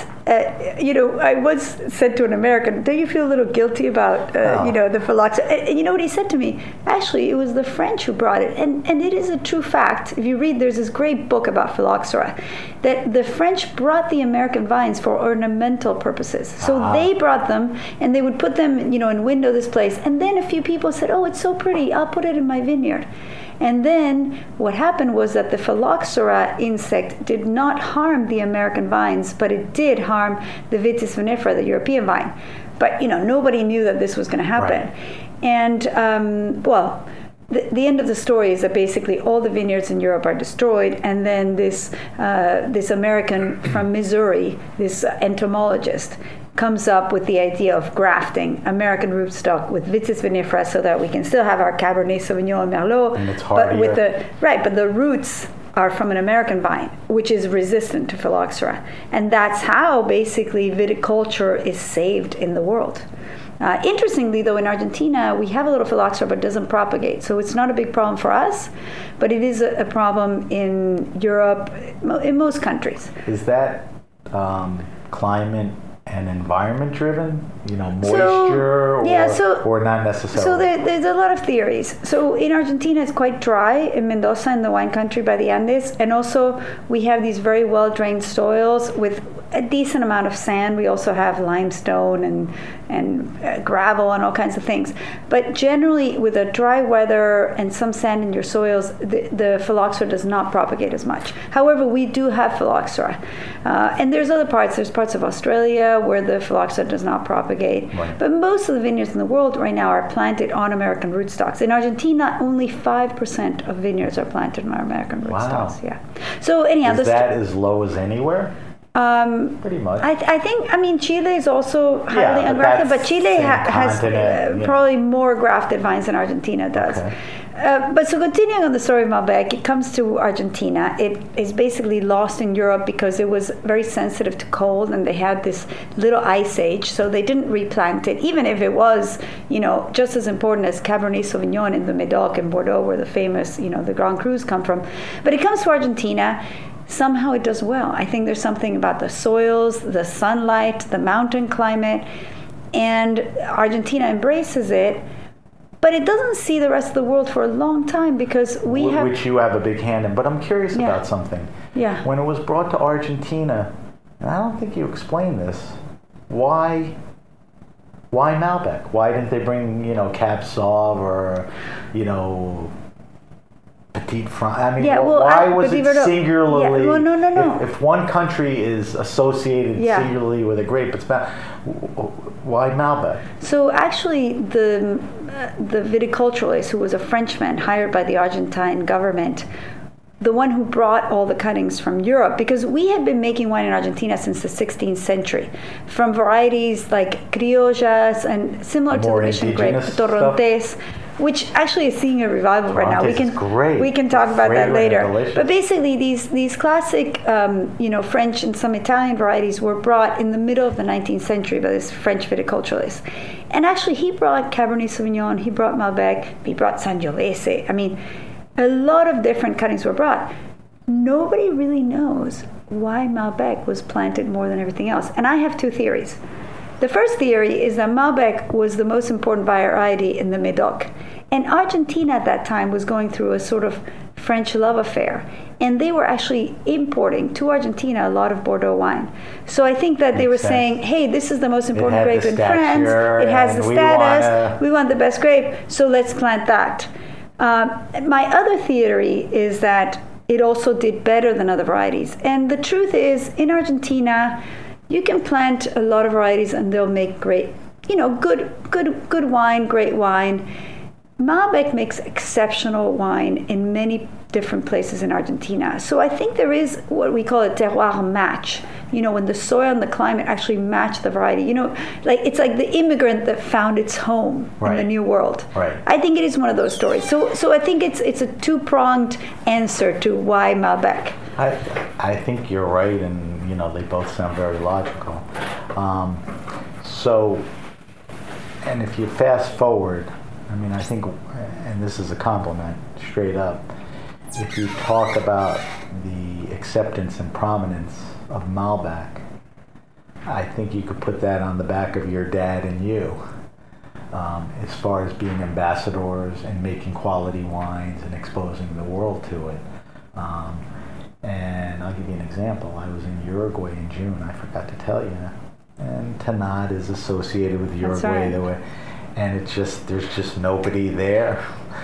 E: I once said to an American, do you feel a little guilty about, the phylloxera? And you know what he said to me? Actually, it was the French who brought it. And it is a true fact. If you read, there's this great book about phylloxera, that the French brought the American vines for ornamental purposes. So they brought them, and they would put them, in window displays. And then a few people said, oh, it's so pretty, I'll put it in my vineyard. And then what happened was that the phylloxera insect did not harm the American vines, but it did harm the Vitis vinifera, the European vine. But, nobody knew that this was going to happen. Right. And, the end of the story is that basically all the vineyards in Europe are destroyed, and then this American from Missouri, this entomologist, comes up with the idea of grafting American rootstock with Vitis vinifera so that we can still have our Cabernet Sauvignon and Merlot.
C: And it's hardier.
E: But the roots are from an American vine, which is resistant to phylloxera. And that's how basically viticulture is saved in the world. Interestingly, though, in Argentina, we have a little phylloxera, but it doesn't propagate. So it's not a big problem for us, but it is a problem in Europe, in most countries.
C: Is that climate and environment driven, moisture, or not necessarily?
E: So there's a lot of theories. So in Argentina, it's quite dry, in Mendoza, in the wine country by the Andes, and also we have these very well drained soils with a decent amount of sand. We also have limestone and gravel and all kinds of things. But generally, with a dry weather and some sand in your soils, the phylloxera does not propagate as much. However, we do have phylloxera. And there's other parts. There's parts of Australia where the phylloxera does not propagate. Right. But most of the vineyards in the world right now are planted on American rootstocks. In Argentina, only 5% of vineyards are planted on American rootstocks. Yeah. So anyhow,
C: is that as low as anywhere? Pretty much.
E: I think, Chile is also highly ungrafted, but Chile has probably more grafted vines than Argentina does. Okay. But so continuing on the story of Malbec, it comes to Argentina. It is basically lost in Europe because it was very sensitive to cold, and they had this little ice age, so they didn't replant it, even if it was, just as important as Cabernet Sauvignon in the Médoc and Bordeaux, where the famous, the Grand Crus come from. But it comes to Argentina. Somehow it does well. I think there's something about the soils, the sunlight, the mountain climate, and Argentina embraces it, but it doesn't see the rest of the world for a long time because
C: which you have a big hand in. But I'm curious about something.
E: Yeah.
C: When it was brought to Argentina, and I don't think you explained this, why Malbec? Why didn't they bring, Cab Sauv or, Petit France? I mean, why was it singularly?
E: Yeah. Well, no.
C: If one country is associated singularly with a grape, it's why Malbec?
E: So actually, the viticulturalist, who was a Frenchman hired by the Argentine government, the one who brought all the cuttings from Europe, because we had been making wine in Argentina since the 16th century, from varieties like criollas and similar to the mission grape, Torrontés, which actually is seeing a revival right now. We can talk about that later. But basically, these classic, French and some Italian varieties were brought in the middle of the 19th century by this French viticulturalist. And actually, he brought Cabernet Sauvignon, he brought Malbec, he brought Sangiovese. I mean, a lot of different cuttings were brought. Nobody really knows why Malbec was planted more than everything else. And I have two theories. The first theory is that Malbec was the most important variety in the Médoc. And Argentina at that time was going through a sort of French love affair. And they were actually importing to Argentina a lot of Bordeaux wine. So I think that they were saying, hey, this is the most important grape in France. It has the status. We want the best grape, so let's plant that. My other theory is that it also did better than other varieties. And the truth is, in Argentina, you can plant a lot of varieties and they'll make great, good wine, great wine. Malbec makes exceptional wine in many different places in Argentina. So I think there is what we call a terroir match. When the soil and the climate actually match the variety. It's like the immigrant that found its home in the New World.
C: Right.
E: I think it is one of those stories. So I think it's a two-pronged answer to why Malbec.
C: I think you're right, and they both sound very logical. And if you fast forward, I think, and this is a compliment, straight up, if you talk about the acceptance and prominence of Malbec, I think you could put that on the back of your dad and you, as far as being ambassadors and making quality wines and exposing the world to it. And I'll give you an example. I was in Uruguay in June, I forgot to tell you, and Tanat is associated with Uruguay.
E: That's right.
C: And it's just, there's just nobody there,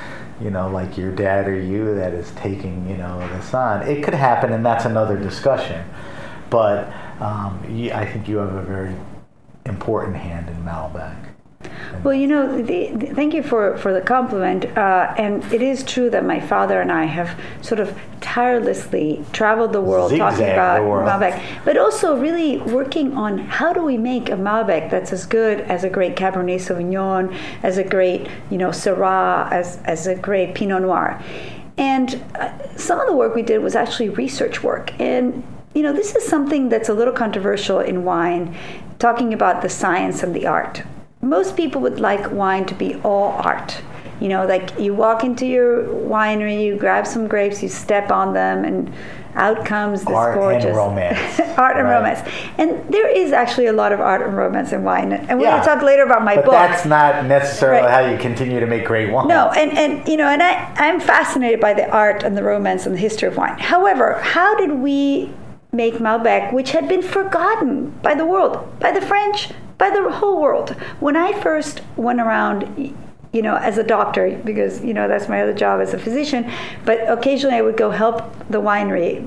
C: like your dad or you that is taking, this on. It could happen, and that's another discussion. But I think you have a very important hand in Malbec.
E: Well, thank you for the compliment. And it is true that my father and I have sort of tirelessly traveled the world talking about Malbec, but also really working on how do we make a Malbec that's as good as a great Cabernet Sauvignon, as a great, Syrah, as a great Pinot Noir. And some of the work we did was actually research work. And this is something that's a little controversial in wine, talking about the science and the art. Most people would like wine to be all art. Like you walk into your winery, you grab some grapes, you step on them, and out comes this gorgeous
C: and romance.
E: Art and romance. And there is actually a lot of art and romance in wine. And we're going to talk later about my book.
C: But that's not necessarily how you continue to make great wine.
E: No, and I'm fascinated by the art and the romance and the history of wine. However, how did we make Malbec, which had been forgotten by the world, by the French, by the whole world? When I first went around, as a doctor, because, that's my other job as a physician, but occasionally I would go help the winery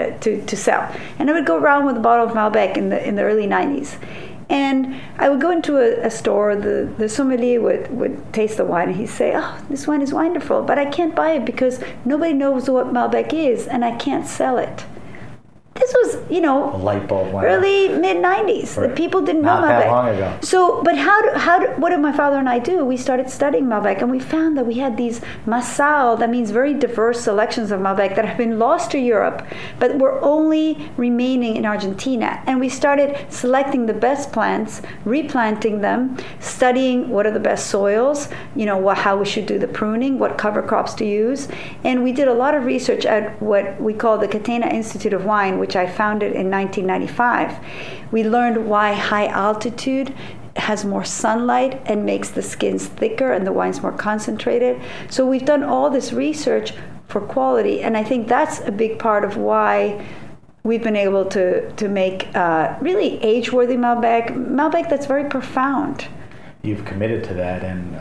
E: to sell. And I would go around with a bottle of Malbec in the early 90s. And I would go into a store, the sommelier would taste the wine, and he'd say, "Oh, this wine is wonderful, but I can't buy it because nobody knows what Malbec is, and I can't sell it." This was,
C: a light bulb went
E: early mid-90s.
C: Right.
E: The people didn't know Malbec.
C: Not that long ago.
E: So, but what did my father and I do? We started studying Malbec, and we found that we had these Massal, that means very diverse selections of Malbec that have been lost to Europe, but were only remaining in Argentina. And we started selecting the best plants, replanting them, studying what are the best soils, how we should do the pruning, what cover crops to use. And we did a lot of research at what we call the Catena Institute of Wine, which I founded in 1995. We learned why high altitude has more sunlight and makes the skins thicker and the wines more concentrated. So we've done all this research for quality, and I think that's a big part of why we've been able to make really age-worthy Malbec that's very profound.
C: You've committed to that, and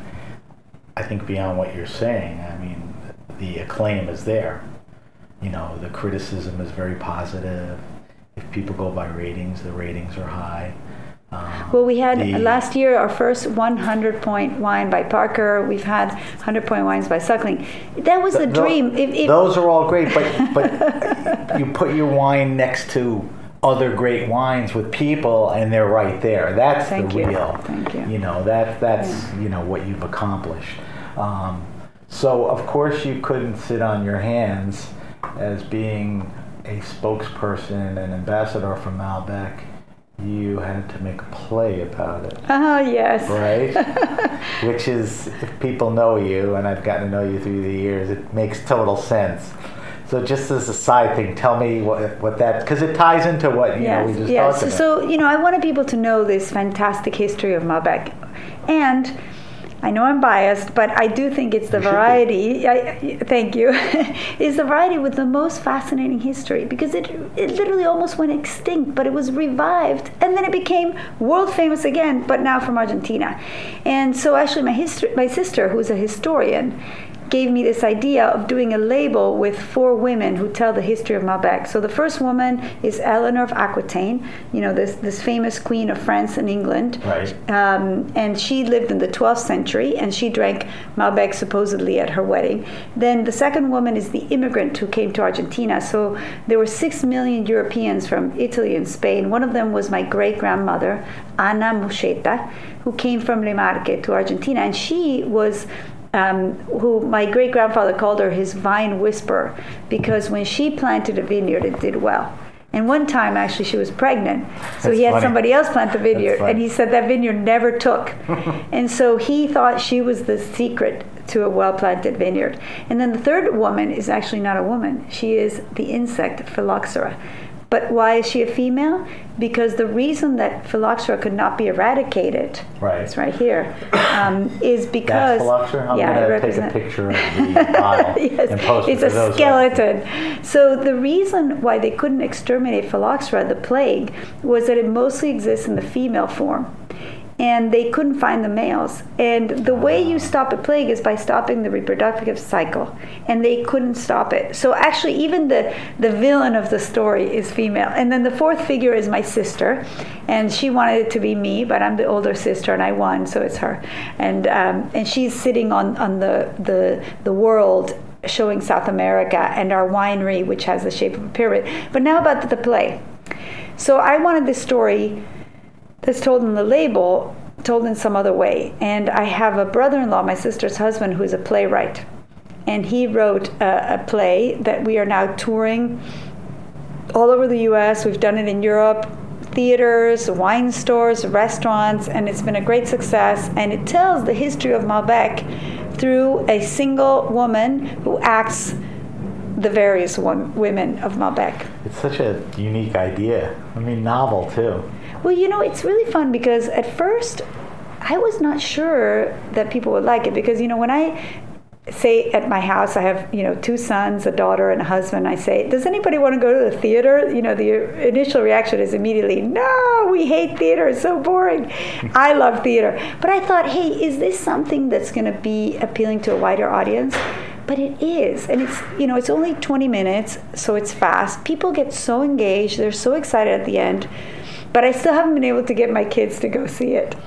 C: I think beyond what you're saying, the acclaim is there. The criticism is very positive. If people go by ratings, the ratings are high.
E: Well, we had last year our first 100-point wine by Parker. We've had 100-point wines by Suckling. That was a dream.
C: Those are all great, but you put your wine next to other great wines with people, and they're right there. That's the real.
E: Thank you.
C: That's what you've accomplished. So of course you couldn't sit on your hands as being a spokesperson and ambassador for Malbec. You had to make a play about it.
E: Oh, yes.
C: Right? Which is, if people know you, and I've gotten to know you through the years, it makes total sense. So just as a side thing, tell me what that, because it ties into what we just talked about.
E: So, I wanted people to know this fantastic history of Malbec. And I know I'm biased, but I do think it's the variety. Thank you. It's the variety with the most fascinating history, because it literally almost went extinct, but it was revived, and then it became world famous again, but now from Argentina. And so actually my sister, who's a historian, gave me this idea of doing a label with 4 women who tell the history of Malbec. So the first woman is Eleanor of Aquitaine, this famous queen of France and England.
C: Right.
E: And she lived in the 12th century, and she drank Malbec supposedly at her wedding. Then the second woman is the immigrant who came to Argentina. So there were 6 million Europeans from Italy and Spain. One of them was my great-grandmother, Ana Muschetta, who came from Le Marque to Argentina. And she was who my great-grandfather called her his vine whisperer, because when she planted a vineyard, it did well. And one time, actually, she was pregnant, so he had somebody else plant the vineyard, and he said that vineyard never took. And so he thought she was the secret to a well-planted vineyard. And then the third woman is actually not a woman. She is the insect Phylloxera. But why is she a female? Because the reason that Phylloxera could not be eradicated, it's right here, is because...
C: That's Phylloxera? I'm going to take a picture of the bottle
E: yes,
C: and post
E: it's
C: it to
E: a
C: those
E: skeleton. So the reason why they couldn't exterminate Phylloxera, the plague, was that it mostly exists in the female form. And they couldn't find the males. And the way you stop a plague is by stopping the reproductive cycle. And they couldn't stop it. So actually, even the villain of the story is female. And then the fourth figure is my sister. And she wanted it to be me, but I'm the older sister and I won, so it's her. And she's sitting on the world, showing South America and our winery, which has the shape of a pyramid. But now about the play. So I wanted this story that's told in the label, told in some other way. And I have a brother-in-law, my sister's husband, who's a playwright. And he wrote a play that we are now touring all over the U.S. We've done it in Europe, theaters, wine stores, restaurants, and it's been a great success. And it tells the history of Malbec through a single woman who acts the various women of Malbec.
C: It's such a unique idea. I mean, novel, too.
E: Well, it's really fun because at first I was not sure that people would like it because, when I say at my house, I have, 2 sons, a daughter, and a husband, I say, does anybody want to go to the theater? The initial reaction is immediately, no, we hate theater, it's so boring. I love theater. But I thought, hey, is this something that's going to be appealing to a wider audience? But it is, and it's, it's only 20 minutes, so it's fast. People get so engaged, they're so excited at the end. But I still haven't been able to get my kids to go see it.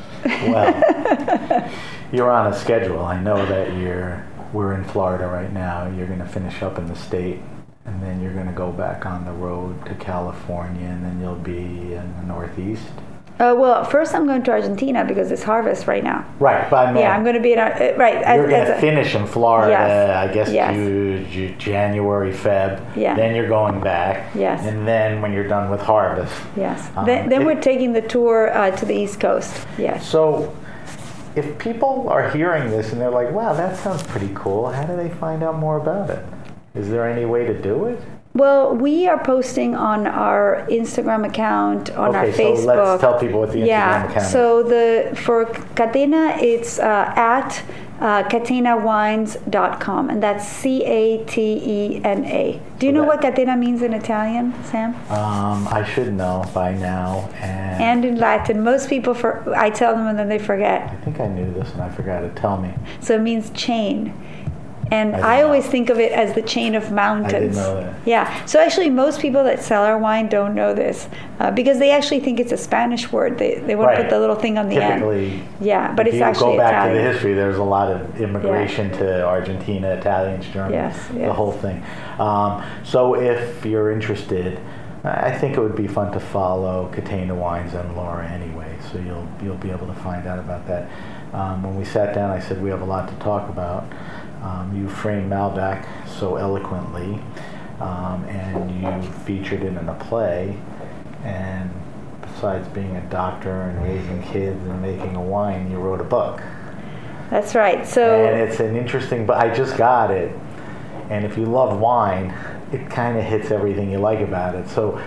C: Well, you're on a schedule. I know that we're in Florida right now. You're going to finish up in the state, and then you're going to go back on the road to California, and then you'll be in the Northeast.
E: Well, first I'm going to Argentina because it's harvest right now.
C: Right, but I mean,
E: I'm going to be in right.
C: You're going to finish in Florida,
E: yes,
C: I guess, January, Feb.
E: Yeah.
C: Then you're going back.
E: Yes.
C: And then when you're done with harvest.
E: Yes. Then we're taking the tour to the East Coast. Yes.
C: So, if people are hearing this and they're like, "Wow, that sounds pretty cool," how do they find out more about it? Is there any way to do it?
E: Well, we are posting on our Instagram account, on our Facebook.
C: So let's tell people what the Instagram account is.
E: So for Catena, it's at catenawines.com, and that's Catena. Do you know what Catena means in Italian, Sam?
C: I should know by now.
E: And in Latin. Most people, I tell them and then they forget.
C: I think I knew this and I forgot to tell me.
E: So it means chain. And I always think of it as the chain of mountains.
C: I didn't know that.
E: Yeah. So actually, most people that sell our wine don't know this because they actually think it's a Spanish word. They want to put the little thing on the end. Yeah, but it's actually Italian. If you go back
C: to the history, there's a lot of immigration to Argentina, Italians, Germans, the whole thing. So if you're interested, I think it would be fun to follow Catena Wines and Laura anyway. So you'll be able to find out about that. When we sat down, I said we have a lot to talk about. You framed Malbec so eloquently, and you featured it in a play, and besides being a doctor and raising kids and making a wine, you wrote a book.
E: That's right. So,
C: and it's an interesting book. I just got it, and if you love wine, it kind of hits everything you like about it. So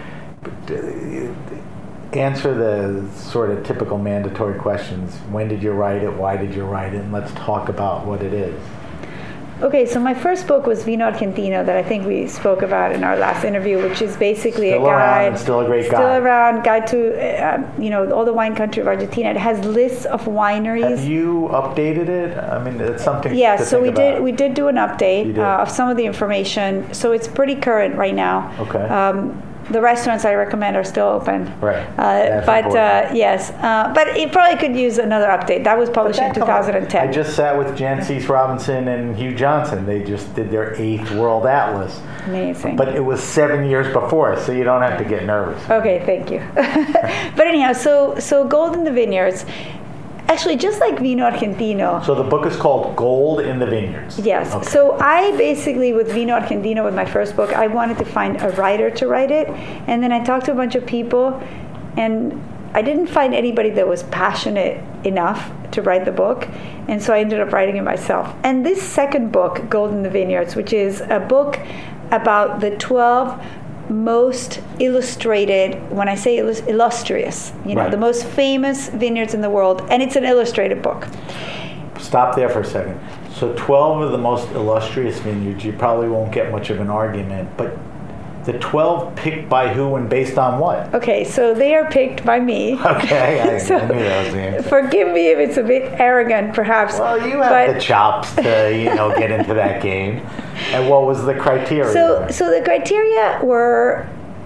C: answer the sort of typical mandatory questions. When did you write it? Why did you write it? And let's talk about what it is.
E: Okay, so my first book was Vino Argentino that I think we spoke about in our last interview, which is basically
C: still
E: a guide.
C: Around, still a great guide.
E: Still around, guide to all the wine country of Argentina. It has lists of wineries.
C: Have you updated it? I mean, it's something.
E: Yeah,
C: to
E: so
C: think about.
E: we did do an update of some of the information. So it's pretty current right now.
C: Okay.
E: The restaurants I recommend are still open.
C: Right.
E: Yes. But it probably could use another update. That was published in 2010.
C: I just sat with Jan Cease Robinson and Hugh Johnson. They just did their 8th World Atlas.
E: Amazing.
C: But it was 7 years before, so you don't have to get nervous.
E: Okay, thank you. But anyhow, so Gold in the Vineyards. Actually, just like Vino Argentino.
C: So the book is called Gold in the Vineyards.
E: Yes.
C: Okay.
E: So I basically, with Vino Argentino, with my first book, I wanted to find a writer to write it. And then I talked to a bunch of people, and I didn't find anybody that was passionate enough to write the book, and so I ended up writing it myself. And this second book, Gold in the Vineyards, which is a book about the 12 most illustrated, when I say illustrious, the most famous vineyards in the world, and it's an illustrated book.
C: Stop there for a second. So 12 of the most illustrious vineyards, you probably won't get much of an argument, but the 12 picked by who and based on what?
E: Okay, so they are picked by me.
C: Okay, I knew that was the answer.
E: Forgive me if it's a bit arrogant, perhaps.
C: Well, you have the chops to, get into that game. And what was the criteria?
E: So the criteria were,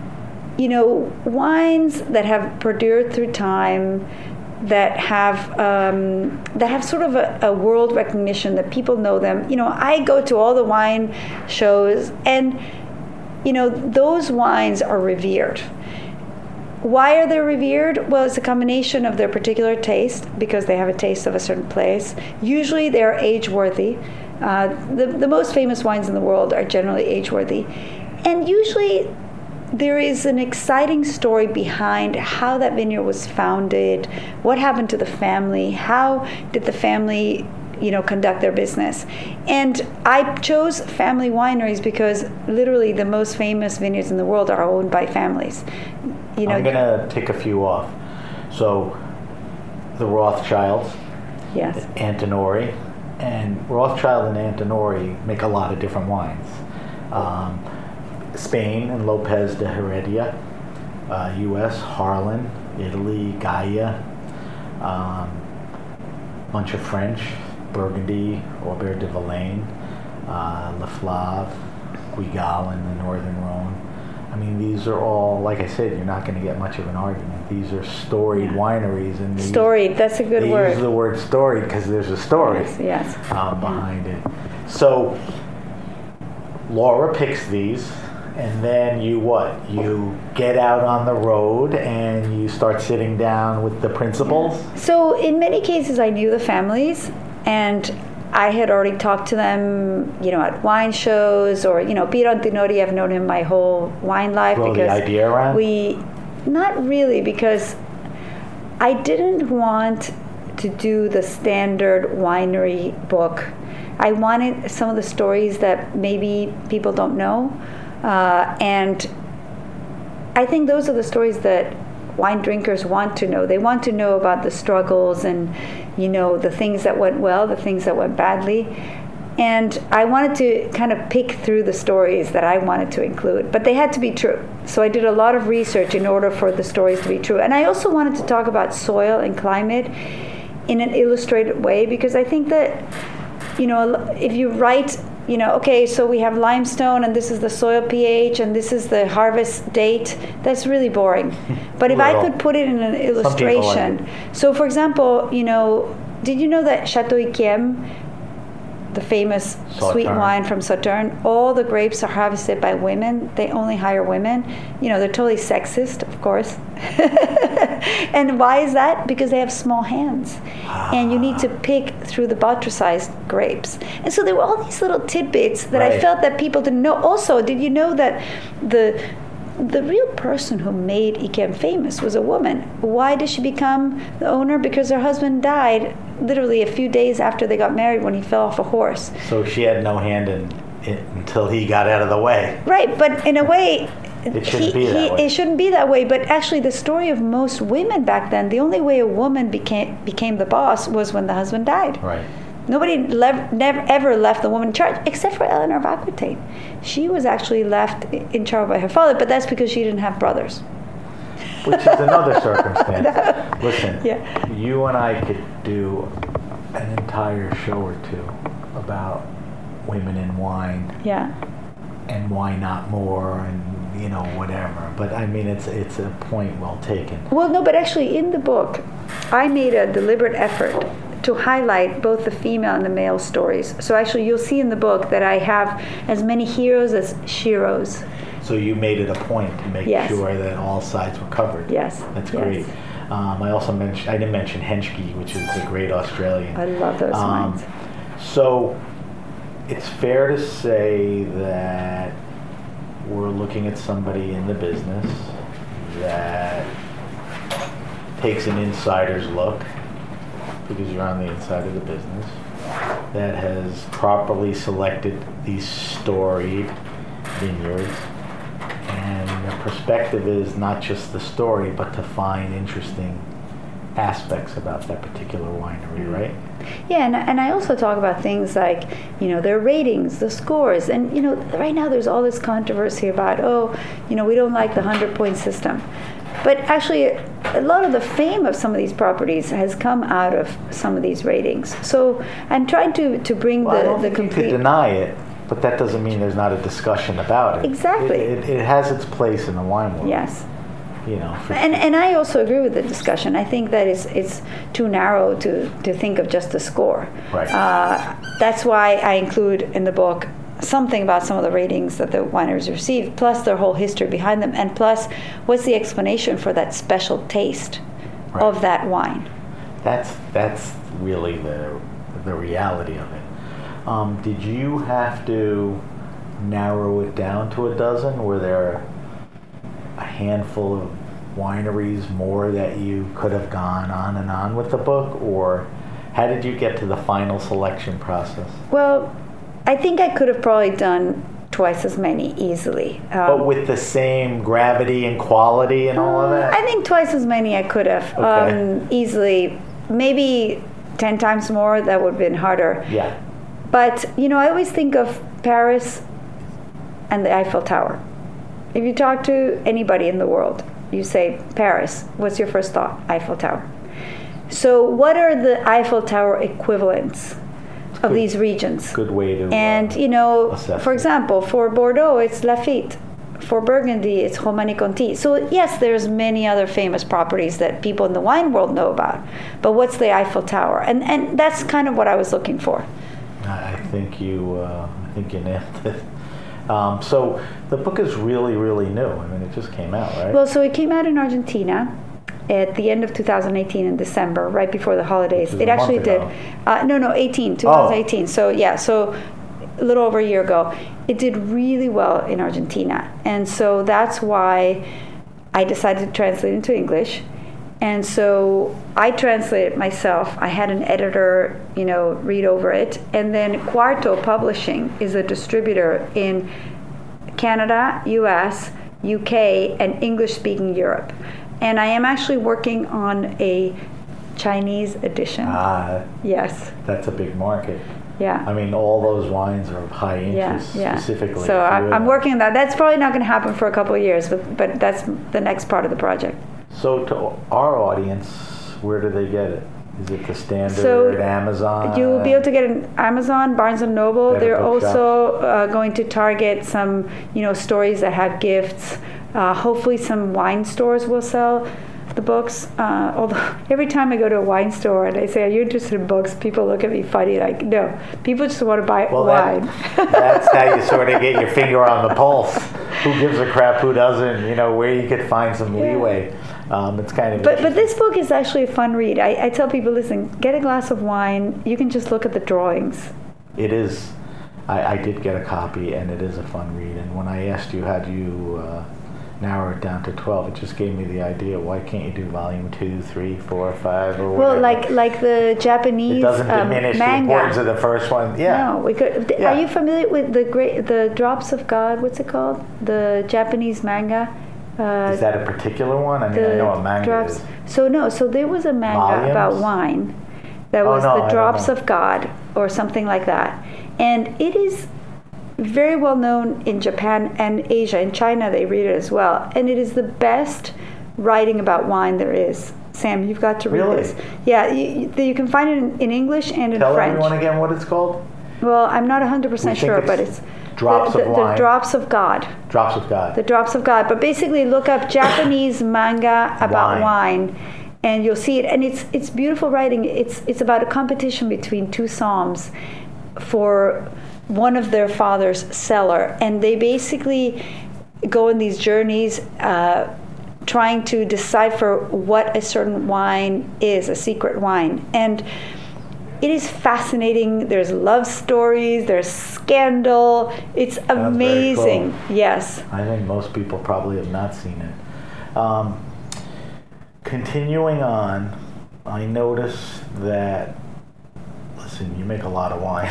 E: wines that have perdured through time, that have sort of a world recognition, that people know them. I go to all the wine shows, and those wines are revered. Why are they revered? Well, it's a combination of their particular taste, because they have a taste of a certain place. Usually they're age-worthy. The most famous wines in the world are generally age-worthy. And usually there is an exciting story behind how that vineyard was founded, what happened to the family, how did the family conduct their business. And I chose family wineries because literally the most famous vineyards in the world are owned by families.
C: I'm going to tick a few off. So the Rothschilds,
E: yes,
C: Antinori, and Rothschild and Antinori make a lot of different wines. Spain and Lopez de Heredia, U.S., Harlan, Italy, Gaia, bunch of French, Burgundy, Aubert de Villaine, Laflave, Guigal in the Northern Rhone. I mean, these are all, like I said, you're not going to get much of an argument. These are storied wineries. And
E: storied, that's a good word.
C: They use the word storied because there's a story behind it. So Laura picks these, and then you what? You get out on the road and you start sitting down with the principals?
E: So in many cases I knew the families, and I had already talked to them, at wine shows, or, Piero Antinori, I've known him my whole wine life.
C: Throw the idea around?
E: Not really, because I didn't want to do the standard winery book. I wanted some of the stories that maybe people don't know. And I think those are the stories that wine drinkers want to know. They want to know about the struggles and, the things that went well, the things that went badly. And I wanted to kind of pick through the stories that I wanted to include, but they had to be true. So I did a lot of research in order for the stories to be true. And I also wanted to talk about soil and climate in an illustrated way, because I think that, if you write, okay, so we have limestone and this is the soil pH and this is the harvest date, that's really boring. But if I could put it in an illustration. Like so, for example, did you know that Chateau Yquem, the famous sweet wine from Sauternes, all the grapes are harvested by women. They only hire women. They're totally sexist, of course. And why is that? Because they have small hands. And you need to pick through the botrytized grapes. And so there were all these little tidbits that I felt that people didn't know. Also, did you know that the real person who made Yquem famous was a woman? Why did she become the owner? Because her husband died literally a few days after they got married when he fell off a horse.
C: So she had no hand in it until he got out of the way.
E: Right, but in a way,
C: it shouldn't be that way.
E: It shouldn't be that way. But actually, the story of most women back then, the only way a woman became the boss was when the husband died.
C: Right.
E: Nobody never ever left the woman in charge, except for Eleanor of Aquitaine. She was actually left in charge by her father, but that's because she didn't have brothers.
C: Which is another circumstance. Listen, you and I could do an entire show or two about women in wine.
E: Yeah.
C: And why not more, and whatever. But I mean, it's a point well taken.
E: Well, no, but actually in the book, I made a deliberate effort to highlight both the female and the male stories. So actually you'll see in the book that I have as many heroes as sheroes.
C: So you made it a point to make sure that all sides were covered.
E: Yes.
C: That's great. I didn't mention Henschke, which is a great Australian.
E: I love those wines.
C: So it's fair to say that we're looking at somebody in the business that takes an insider's look because you're on the inside of the business, that has properly selected these storied vineyards. And the perspective is not just the story, but to find interesting aspects about that particular winery, right?
E: Yeah, and I also talk about things like, their ratings, the scores, and, right now there's all this controversy about, we don't like the 100-point system. But actually, a lot of the fame of some of these properties has come out of some of these ratings. So I'm trying to bring the complete...
C: You could deny it, but that doesn't mean there's not a discussion about it.
E: Exactly.
C: It has its place in the wine world.
E: Yes.
C: And
E: I also agree with the discussion. I think that it's too narrow to think of just the score.
C: Right.
E: That's why I include in the book something about some of the ratings that the wineries received, plus their whole history behind them, and plus what's the explanation for that special taste of that wine.
C: That's really the reality of it. Did you have to narrow it down to a dozen? Were there a handful of wineries more that you could have gone on and on with the book, or how did you get to the final selection process?
E: Well, I think I could have probably done twice as many easily.
C: But with the same gravity and quality and all of that?
E: I think twice as many I could have easily. Maybe 10 times more, that would have been harder.
C: Yeah.
E: But, I always think of Paris and the Eiffel Tower. If you talk to anybody in the world, you say, Paris, what's your first thought? Eiffel Tower. So what are the Eiffel Tower equivalents of these regions?
C: Good way to
E: And, for example, for Bordeaux, it's Lafite. For Burgundy, it's Romanée-Conti. So, yes, there's many other famous properties that people in the wine world know about. But what's the Eiffel Tower? And that's kind of what I was looking for.
C: I think you nailed it. So the book is really, really new. I mean, it just came out, right?
E: Well, so it came out in Argentina at the end of 2018 in December, right before the holidays. It actually did. 2018. Oh. So, so a little over a year ago. It did really well in Argentina. And so that's why I decided to translate it into English. And so I translated it myself. I had an editor, read over it. And then Quarto Publishing is a distributor in Canada, US, UK, and English-speaking Europe. And I am actually working on a Chinese edition. Yes.
C: That's a big market.
E: Yeah.
C: I mean, all those wines are of high interest specifically.
E: So I'm working on that. That's probably not going to happen for a couple of years, but that's the next part of the project.
C: So to our audience, where do they get it? Is it the standard Amazon?
E: You'll be able to get it on Amazon, Barnes & Noble. They're also going to target some, stories that have gifts. Hopefully some wine stores will sell the books. Although every time I go to a wine store and I say, are you interested in books? People look at me funny, like, no. People just want to buy wine.
C: That's how you sort of get your finger on the pulse. Who gives a crap, who doesn't, where you could find some leeway. It's kind of
E: But this book is actually a fun read. I tell people, listen, get a glass of wine. You can just look at the drawings.
C: It is. I did get a copy, and it is a fun read. And when I asked you how do you narrow it down to 12, it just gave me the idea. Why can't you do volume 2, 3, 4, 5, or whatever?
E: Well, like the Japanese
C: it doesn't diminish
E: manga.
C: The importance of the first one. Yeah.
E: No, we could. Yeah. Are you familiar with the Drops of God? What's it called? The Japanese manga.
C: Is that a particular one? I mean, I know what manga is.
E: So there was a manga about wine that was the Drops of God or something like that, and it is very well known in Japan and Asia. In China, they read it as well, and it is the best writing about wine there is. Sam, you've got to read this. Yeah, you can find it in English and in French.
C: Tell everyone again what it's called.
E: Well, I'm not 100% sure, but it's
C: Drops of Wine.
E: The Drops of God.
C: Drops of God.
E: The Drops of God. But basically, look up Japanese manga about wine, and you'll see it. And it's beautiful writing. It's about a competition between two somms for one of their father's cellar, and they basically go on these journeys trying to decipher what a certain wine is, a secret wine. And it is fascinating. There's love stories, there's scandal. It's amazing.
C: Cool.
E: Yes.
C: I think most people probably have not seen it. Continuing on, I noticed that, listen, you make a lot of wine,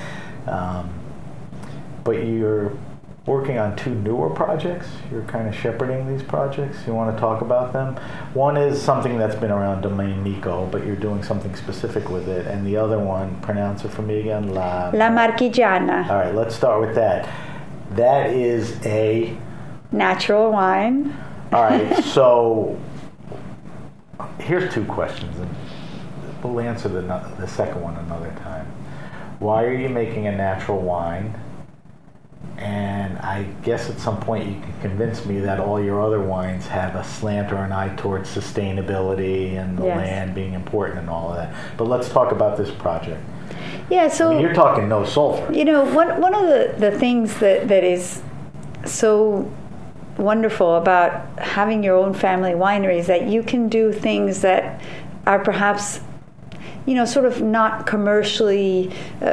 C: but you're working on 2 newer projects. You're kind of shepherding these projects. You want to talk about them? One is something that's been around Domenico, but you're doing something specific with it. And the other one, pronounce it for me again.
E: La Marchigiana.
C: All right, let's start with that. That is a...
E: natural wine.
C: All right, so here's 2 questions. And we'll answer the second one another time. Why are you making a natural wine? And I guess at some point you can convince me that all your other wines have a slant or an eye towards sustainability and the land being important and all of that. But let's talk about this project.
E: Yeah, so...
C: I mean, you're talking no sulfur.
E: You know, one of the things that is so wonderful about having your own family winery is that you can do things that are perhaps, you know, sort of not commercially...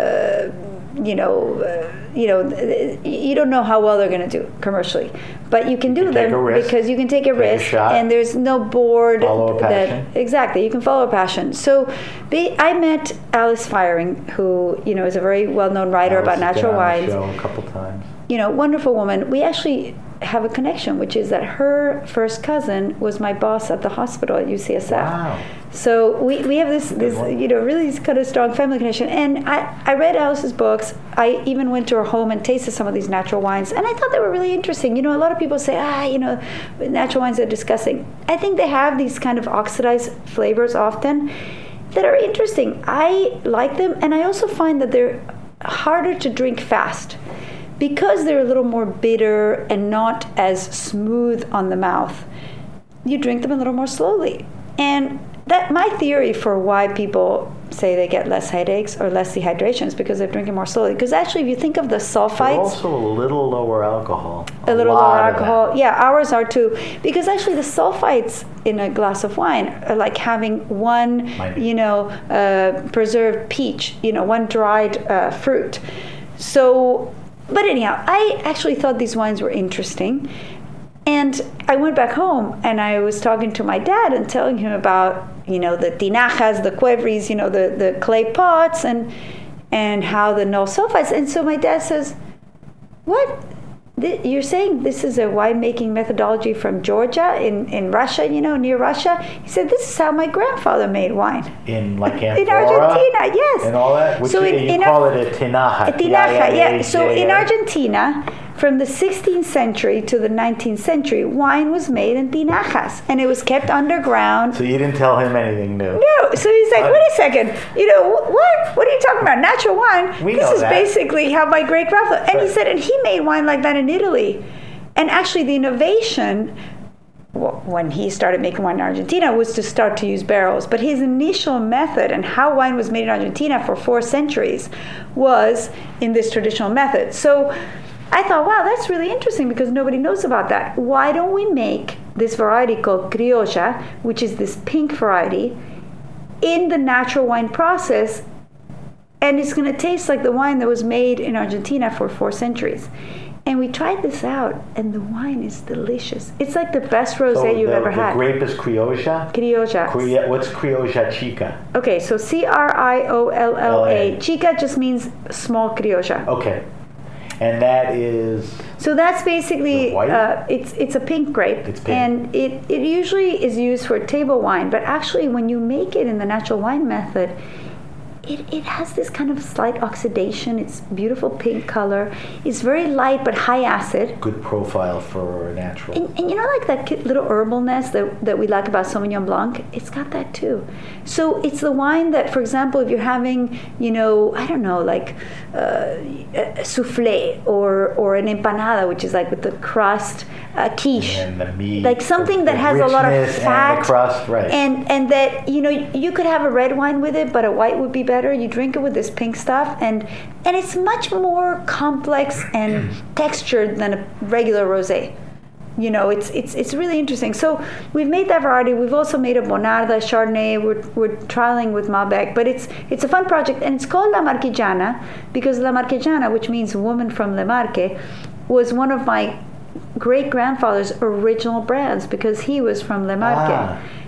E: you don't know how well they're going to do commercially, but you can do them because you can take a risk, and there's no board.
C: Follow a passion.
E: Exactly, you can follow a passion. So, I met Alice Firing, who is a very well-known writer about natural wines.
C: Show a couple times.
E: Wonderful woman. We actually have a connection, which is that her first cousin was my boss at the hospital at UCSF.
C: Wow.
E: So we have this really kind of strong family connection. And I read Alice's books. I even went to her home and tasted some of these natural wines, and I thought they were really interesting. A lot of people say, natural wines are disgusting. I think they have these kind of oxidized flavors often that are interesting. I like them, and I also find that they're harder to drink fast. Because they're a little more bitter and not as smooth on the mouth, you drink them a little more slowly. And that my theory for why people say they get less headaches or less dehydration is because they're drinking more slowly. Because actually, if you think of the sulfites...
C: They're also a little lower alcohol.
E: A little lower alcohol. Yeah, ours are too. Because actually, the sulfites in a glass of wine are like having one, preserved peach, one dried fruit. So... But anyhow, I actually thought these wines were interesting. And I went back home and I was talking to my dad and telling him about, the tinajas, the cuevris, the clay pots and how the no sulfites. And so my dad says, what? You're saying this is a winemaking methodology from Georgia in Russia, near Russia? He said, this is how my grandfather made wine.
C: In Amphora?
E: In Argentina, yes.
C: And all that? Which you call it a tinaja.
E: A tinaja, yeah. So in Argentina, from the 16th century to the 19th century, wine was made in tinajas, and it was kept underground.
C: So you didn't tell him anything new?
E: No. So he's like, wait a second. What? What are you talking about? Natural wine?
C: This is
E: basically how my great-grandfather... And he said, and he made wine like that in Italy. And actually, the innovation... when he started making wine in Argentina was to start to use barrels. But his initial method and how wine was made in Argentina for 4 centuries was in this traditional method. So I thought, wow, that's really interesting because nobody knows about that. Why don't we make this variety called Criolla, which is this pink variety, in the natural wine process, and it's going to taste like the wine that was made in Argentina for 4 centuries. And we tried this out, and the wine is delicious. It's like the best rosé you've ever had.
C: The grape is Criolla?
E: Criolla.
C: What's Criolla Chica?
E: Okay, so Criolla. Chica just means small Criolla.
C: Okay. And that is...
E: So that's basically...
C: white?
E: It's a pink grape.
C: It's pink.
E: And it usually is used for table wine, but actually when you make it in the natural wine method, it has this kind of slight oxidation. It's beautiful pink color. It's very light but high acid.
C: Good profile for natural.
E: And like that little herbalness that we like about Sauvignon Blanc, it's got that too. So it's the wine that, for example, if you're having, I don't know, like a soufflé or an empanada, which is like with the crust, quiche.
C: And the meat.
E: Like something that has a lot of fat.
C: And the crust, right.
E: And that, you could have a red wine with it, but a white would be better. You drink it with this pink stuff, and it's much more complex and textured than a regular rosé. It's really interesting. So we've made that variety. We've also made a Bonarda, Chardonnay. We're trialing with Malbec, but it's a fun project, and it's called La Marchigiana because La Marchigiana, which means woman from Le Marche, was one of my great-grandfather's original brands because he was from Le Marche.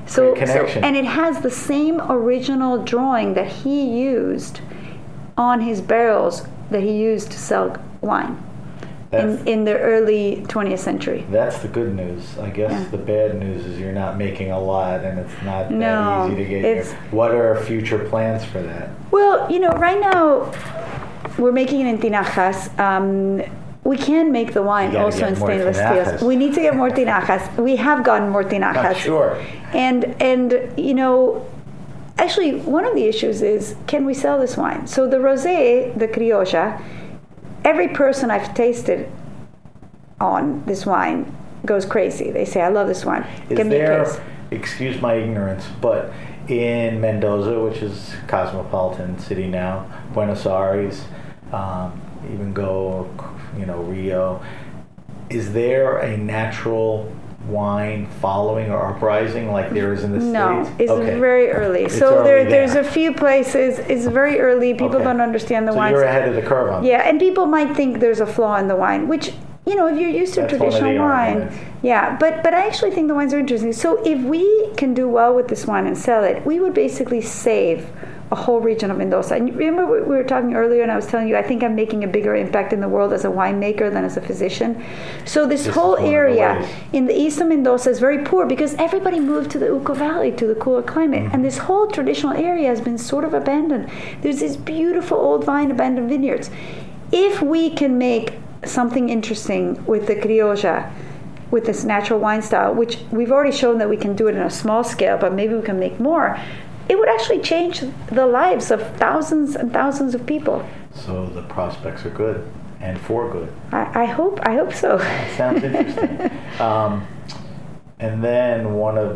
C: Great connection.
E: And it has the same original drawing that he used on his barrels that he used to sell wine in the early 20th century.
C: That's the good news. I guess the bad news is you're not making a lot, and it's not that easy to get here. What are our future plans for that?
E: Well, right now we're making it in tinajas. We can make the wine also in stainless steels. We need to get more tinajas. We have gotten more tinajas.
C: Sure.
E: And actually, one of the issues is, can we sell this wine? So the rosé, the criolla, every person I've tasted on this wine goes crazy. They say, I love this wine. Give me a case.
C: Excuse my ignorance, but in Mendoza, which is a cosmopolitan city now, Buenos Aires, even go, Rio, is there a natural wine following or uprising like there is in the States?
E: No, it's very early. So there's a few places. It's very early. People don't understand the wine.
C: So you're ahead of the curve on that.
E: Yeah, and people might think there's a flaw in the wine, which, if you're used to traditional wine. Yeah, but I actually think the wines are interesting. So if we can do well with this wine and sell it, we would basically save a whole region of Mendoza. And remember we were talking earlier, and I was telling you, I think I'm making a bigger impact in the world as a winemaker than as a physician. So this whole area in the east of Mendoza is very poor because everybody moved to the Uco Valley, to the cooler climate. Mm-hmm. And this whole traditional area has been sort of abandoned. There's these beautiful old vine abandoned vineyards. If we can make something interesting with the criolla, with this natural wine style, which we've already shown that we can do it in a small scale, but maybe we can make more, it would actually change the lives of thousands and thousands of people.
C: So the prospects are good, and for good.
E: I hope so.
C: That sounds interesting. And then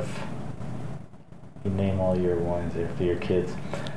C: you name all your wines after your kids.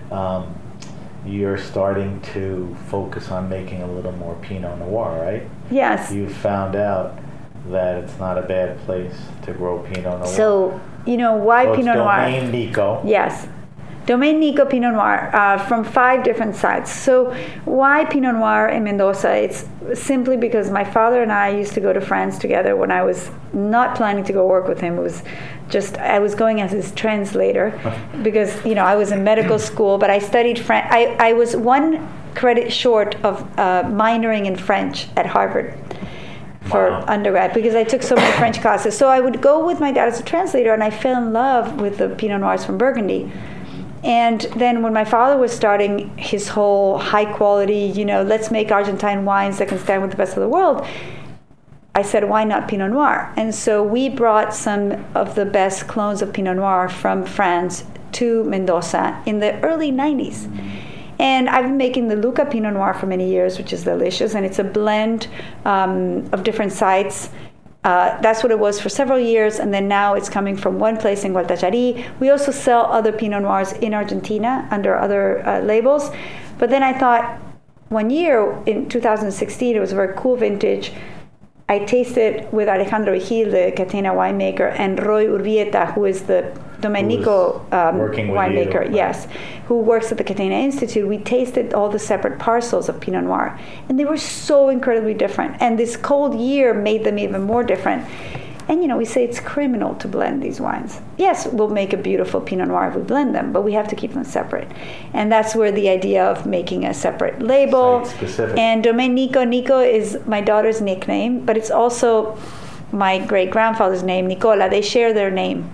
C: You're starting to focus on making a little more Pinot Noir, right?
E: Yes.
C: You've found out that it's not a bad place to grow Pinot Noir.
E: So, why Pinot Noir?
C: Domaine Nico.
E: Yes. Domaine Nico Pinot Noir from 5 different sites. So why Pinot Noir in Mendoza? It's simply because my father and I used to go to France together when I was not planning to go work with him. It was just, I was going as his translator because, I was in medical school, but I studied French. I was 1 credit short of minoring in French at Harvard for undergrad because I took so many French classes. So I would go with my dad as a translator, and I fell in love with the Pinot Noirs from Burgundy. And then when my father was starting his whole high quality, let's make Argentine wines that can stand with the best of the world, I said, why not Pinot Noir? And so we brought some of the best clones of Pinot Noir from France to Mendoza in the early 90s. And I've been making the Luca Pinot Noir for many years, which is delicious. And it's a blend of different sites. That's what it was for several years, and then now it's coming from one place in Gualtachari. We also sell other Pinot Noirs in Argentina under other labels. But then I thought, one year in 2016, it was a very cool vintage. I tasted with Alejandro Vigil, the Catena winemaker, and Roy Urbieta, who is the Domaine Nico winemaker, yes, who works at the Catena Institute. We tasted all the separate parcels of Pinot Noir, and they were so incredibly different. And this cold year made them even more different. And we say it's criminal to blend these wines. Yes, we'll make a beautiful Pinot Noir if we blend them, but we have to keep them separate. And that's where the idea of making a separate label.
C: Site-specific.
E: And Domaine Nico, Nico is my daughter's nickname, but it's also my great-grandfather's name, Nicola. They share their name.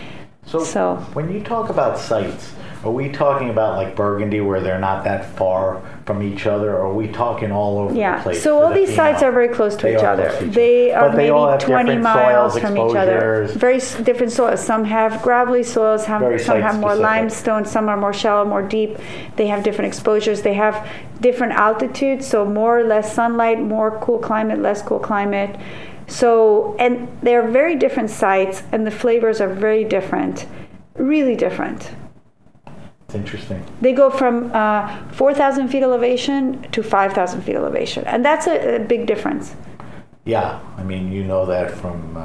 C: So when you talk about sites, are we talking about like Burgundy where they're not that far from each other, or are we talking all over the place?
E: So all these sites are very close to each other. They are maybe 20 miles from each other. Very different soils. Some have gravelly soils, some have more limestone, some are more shallow, more deep. They have different exposures. They have different altitudes, so more or less sunlight, more cool climate, less cool climate. So, and they're very different sites, and the flavors are very different, really different.
C: It's interesting.
E: They go from 4,000 feet elevation to 5,000 feet elevation, and that's a big difference.
C: Yeah, I mean, that from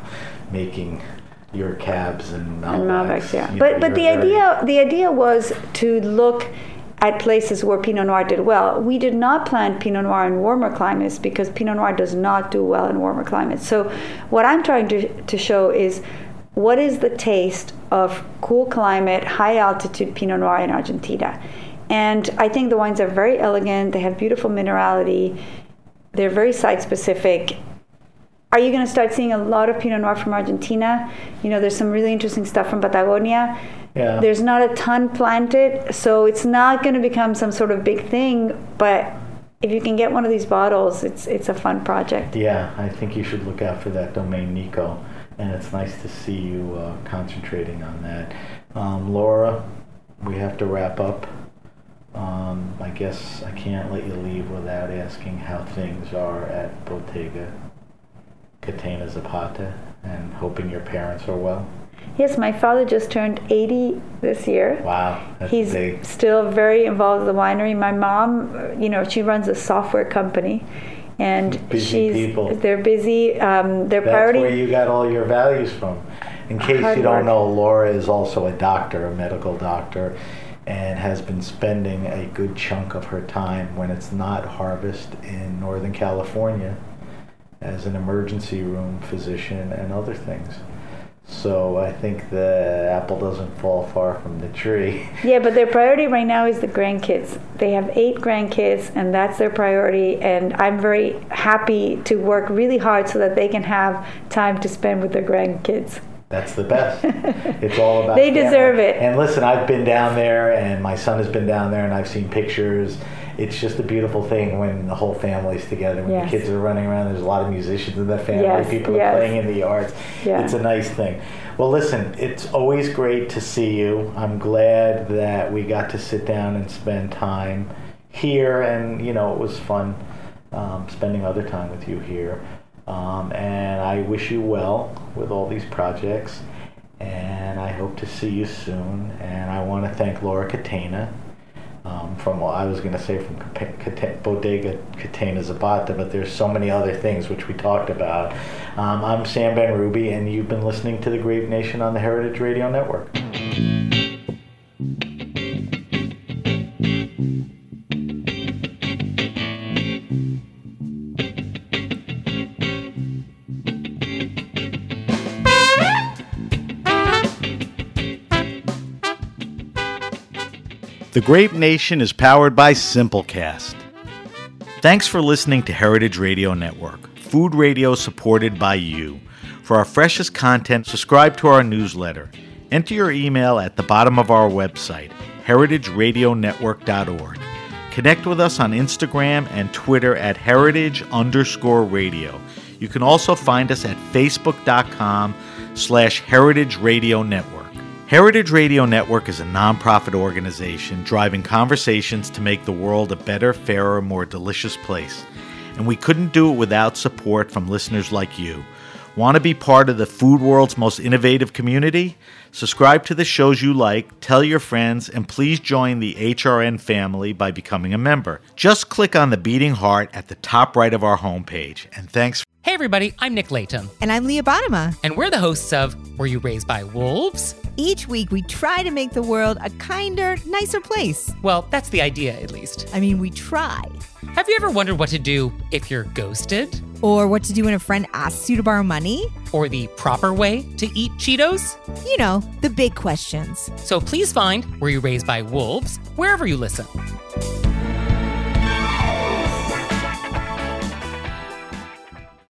C: making your cabs and Malbecs.
E: Yeah. But the idea was to look at places where Pinot Noir did well. We did not plant Pinot Noir in warmer climates because Pinot Noir does not do well in warmer climates. So what I'm trying to show is what is the taste of cool climate, high altitude Pinot Noir in Argentina? And I think the wines are very elegant. They have beautiful minerality. They're very site specific. Are you going to start seeing a lot of Pinot Noir from Argentina? There's some really interesting stuff from Patagonia.
C: Yeah.
E: There's not a ton planted, so it's not going to become some sort of big thing, but if you can get one of these bottles, it's a fun project.
C: Yeah, I think you should look out for that Domaine Nico, and it's nice to see you concentrating on that. Laura, we have to wrap up. I guess I can't let you leave without asking how things are at Bottega Catena Zapata, and hoping your parents are well.
E: Yes, my father just turned 80 this year.
C: Wow, that's
E: He's
C: big.
E: Still very involved with the winery. My mom, she runs a software company, and
C: people.
E: They're busy. Their
C: That's
E: priority.
C: where you got all your values from. In case you don't know, Laura is also a doctor, a medical doctor, and has been spending a good chunk of her time when it's not harvest in Northern California as an emergency room physician and other things. So I think the apple doesn't fall far from the tree.
E: Yeah, but their priority right now is the grandkids. They have 8 grandkids, and that's their priority. And I'm very happy to work really hard so that they can have time to spend with their grandkids.
C: That's the best. It's all about
E: They
C: family.
E: deserve it.
C: And listen, I've been down there, and my son has been down there, and I've seen pictures. It's just a beautiful thing when the whole family's together, when
E: Yes.
C: the kids are running around. There's a lot of musicians in the family.
E: Yes,
C: People are
E: yes.
C: playing in the yards.
E: Yeah.
C: It's a nice thing. Well, listen, it's always great to see you. I'm glad that we got to sit down and spend time here, and it was fun spending other time with you here. And I wish you well with all these projects, and I hope to see you soon. And I want to thank Laura Catena from Bottega Catena Zapata, but there's so many other things which we talked about. I'm Sam Ben-Ruby, and you've been listening to The Grape Nation on the Heritage Radio Network. The Grape Nation is powered by Simplecast. Thanks for listening to Heritage Radio Network, food radio supported by you. For our freshest content, subscribe to our newsletter. Enter your email at the bottom of our website, heritageradionetwork.org. Connect with us on Instagram and Twitter at heritage_radio. You can also find us at facebook.com/Heritage Radio Network. Heritage Radio Network is a nonprofit organization driving conversations to make the world a better, fairer, more delicious place. And we couldn't do it without support from listeners like you. Want to be part of the food world's most innovative community? Subscribe to the shows you like, tell your friends, and please join the HRN family by becoming a member. Just click on the beating heart at the top right of our homepage. And thanks.
F: Hey everybody, I'm Nick Latham.
G: And I'm Leah Bottima.
F: And we're the hosts of Were You Raised by Wolves?
G: Each week we try to make the world a kinder, nicer place.
F: Well, that's the idea, at least.
G: I mean, we try.
F: Have you ever wondered what to do if you're ghosted?
G: Or what to do when a friend asks you to borrow money?
F: Or the proper way to eat Cheetos?
G: You know, the big questions.
F: So please find Were You Raised by Wolves wherever you listen.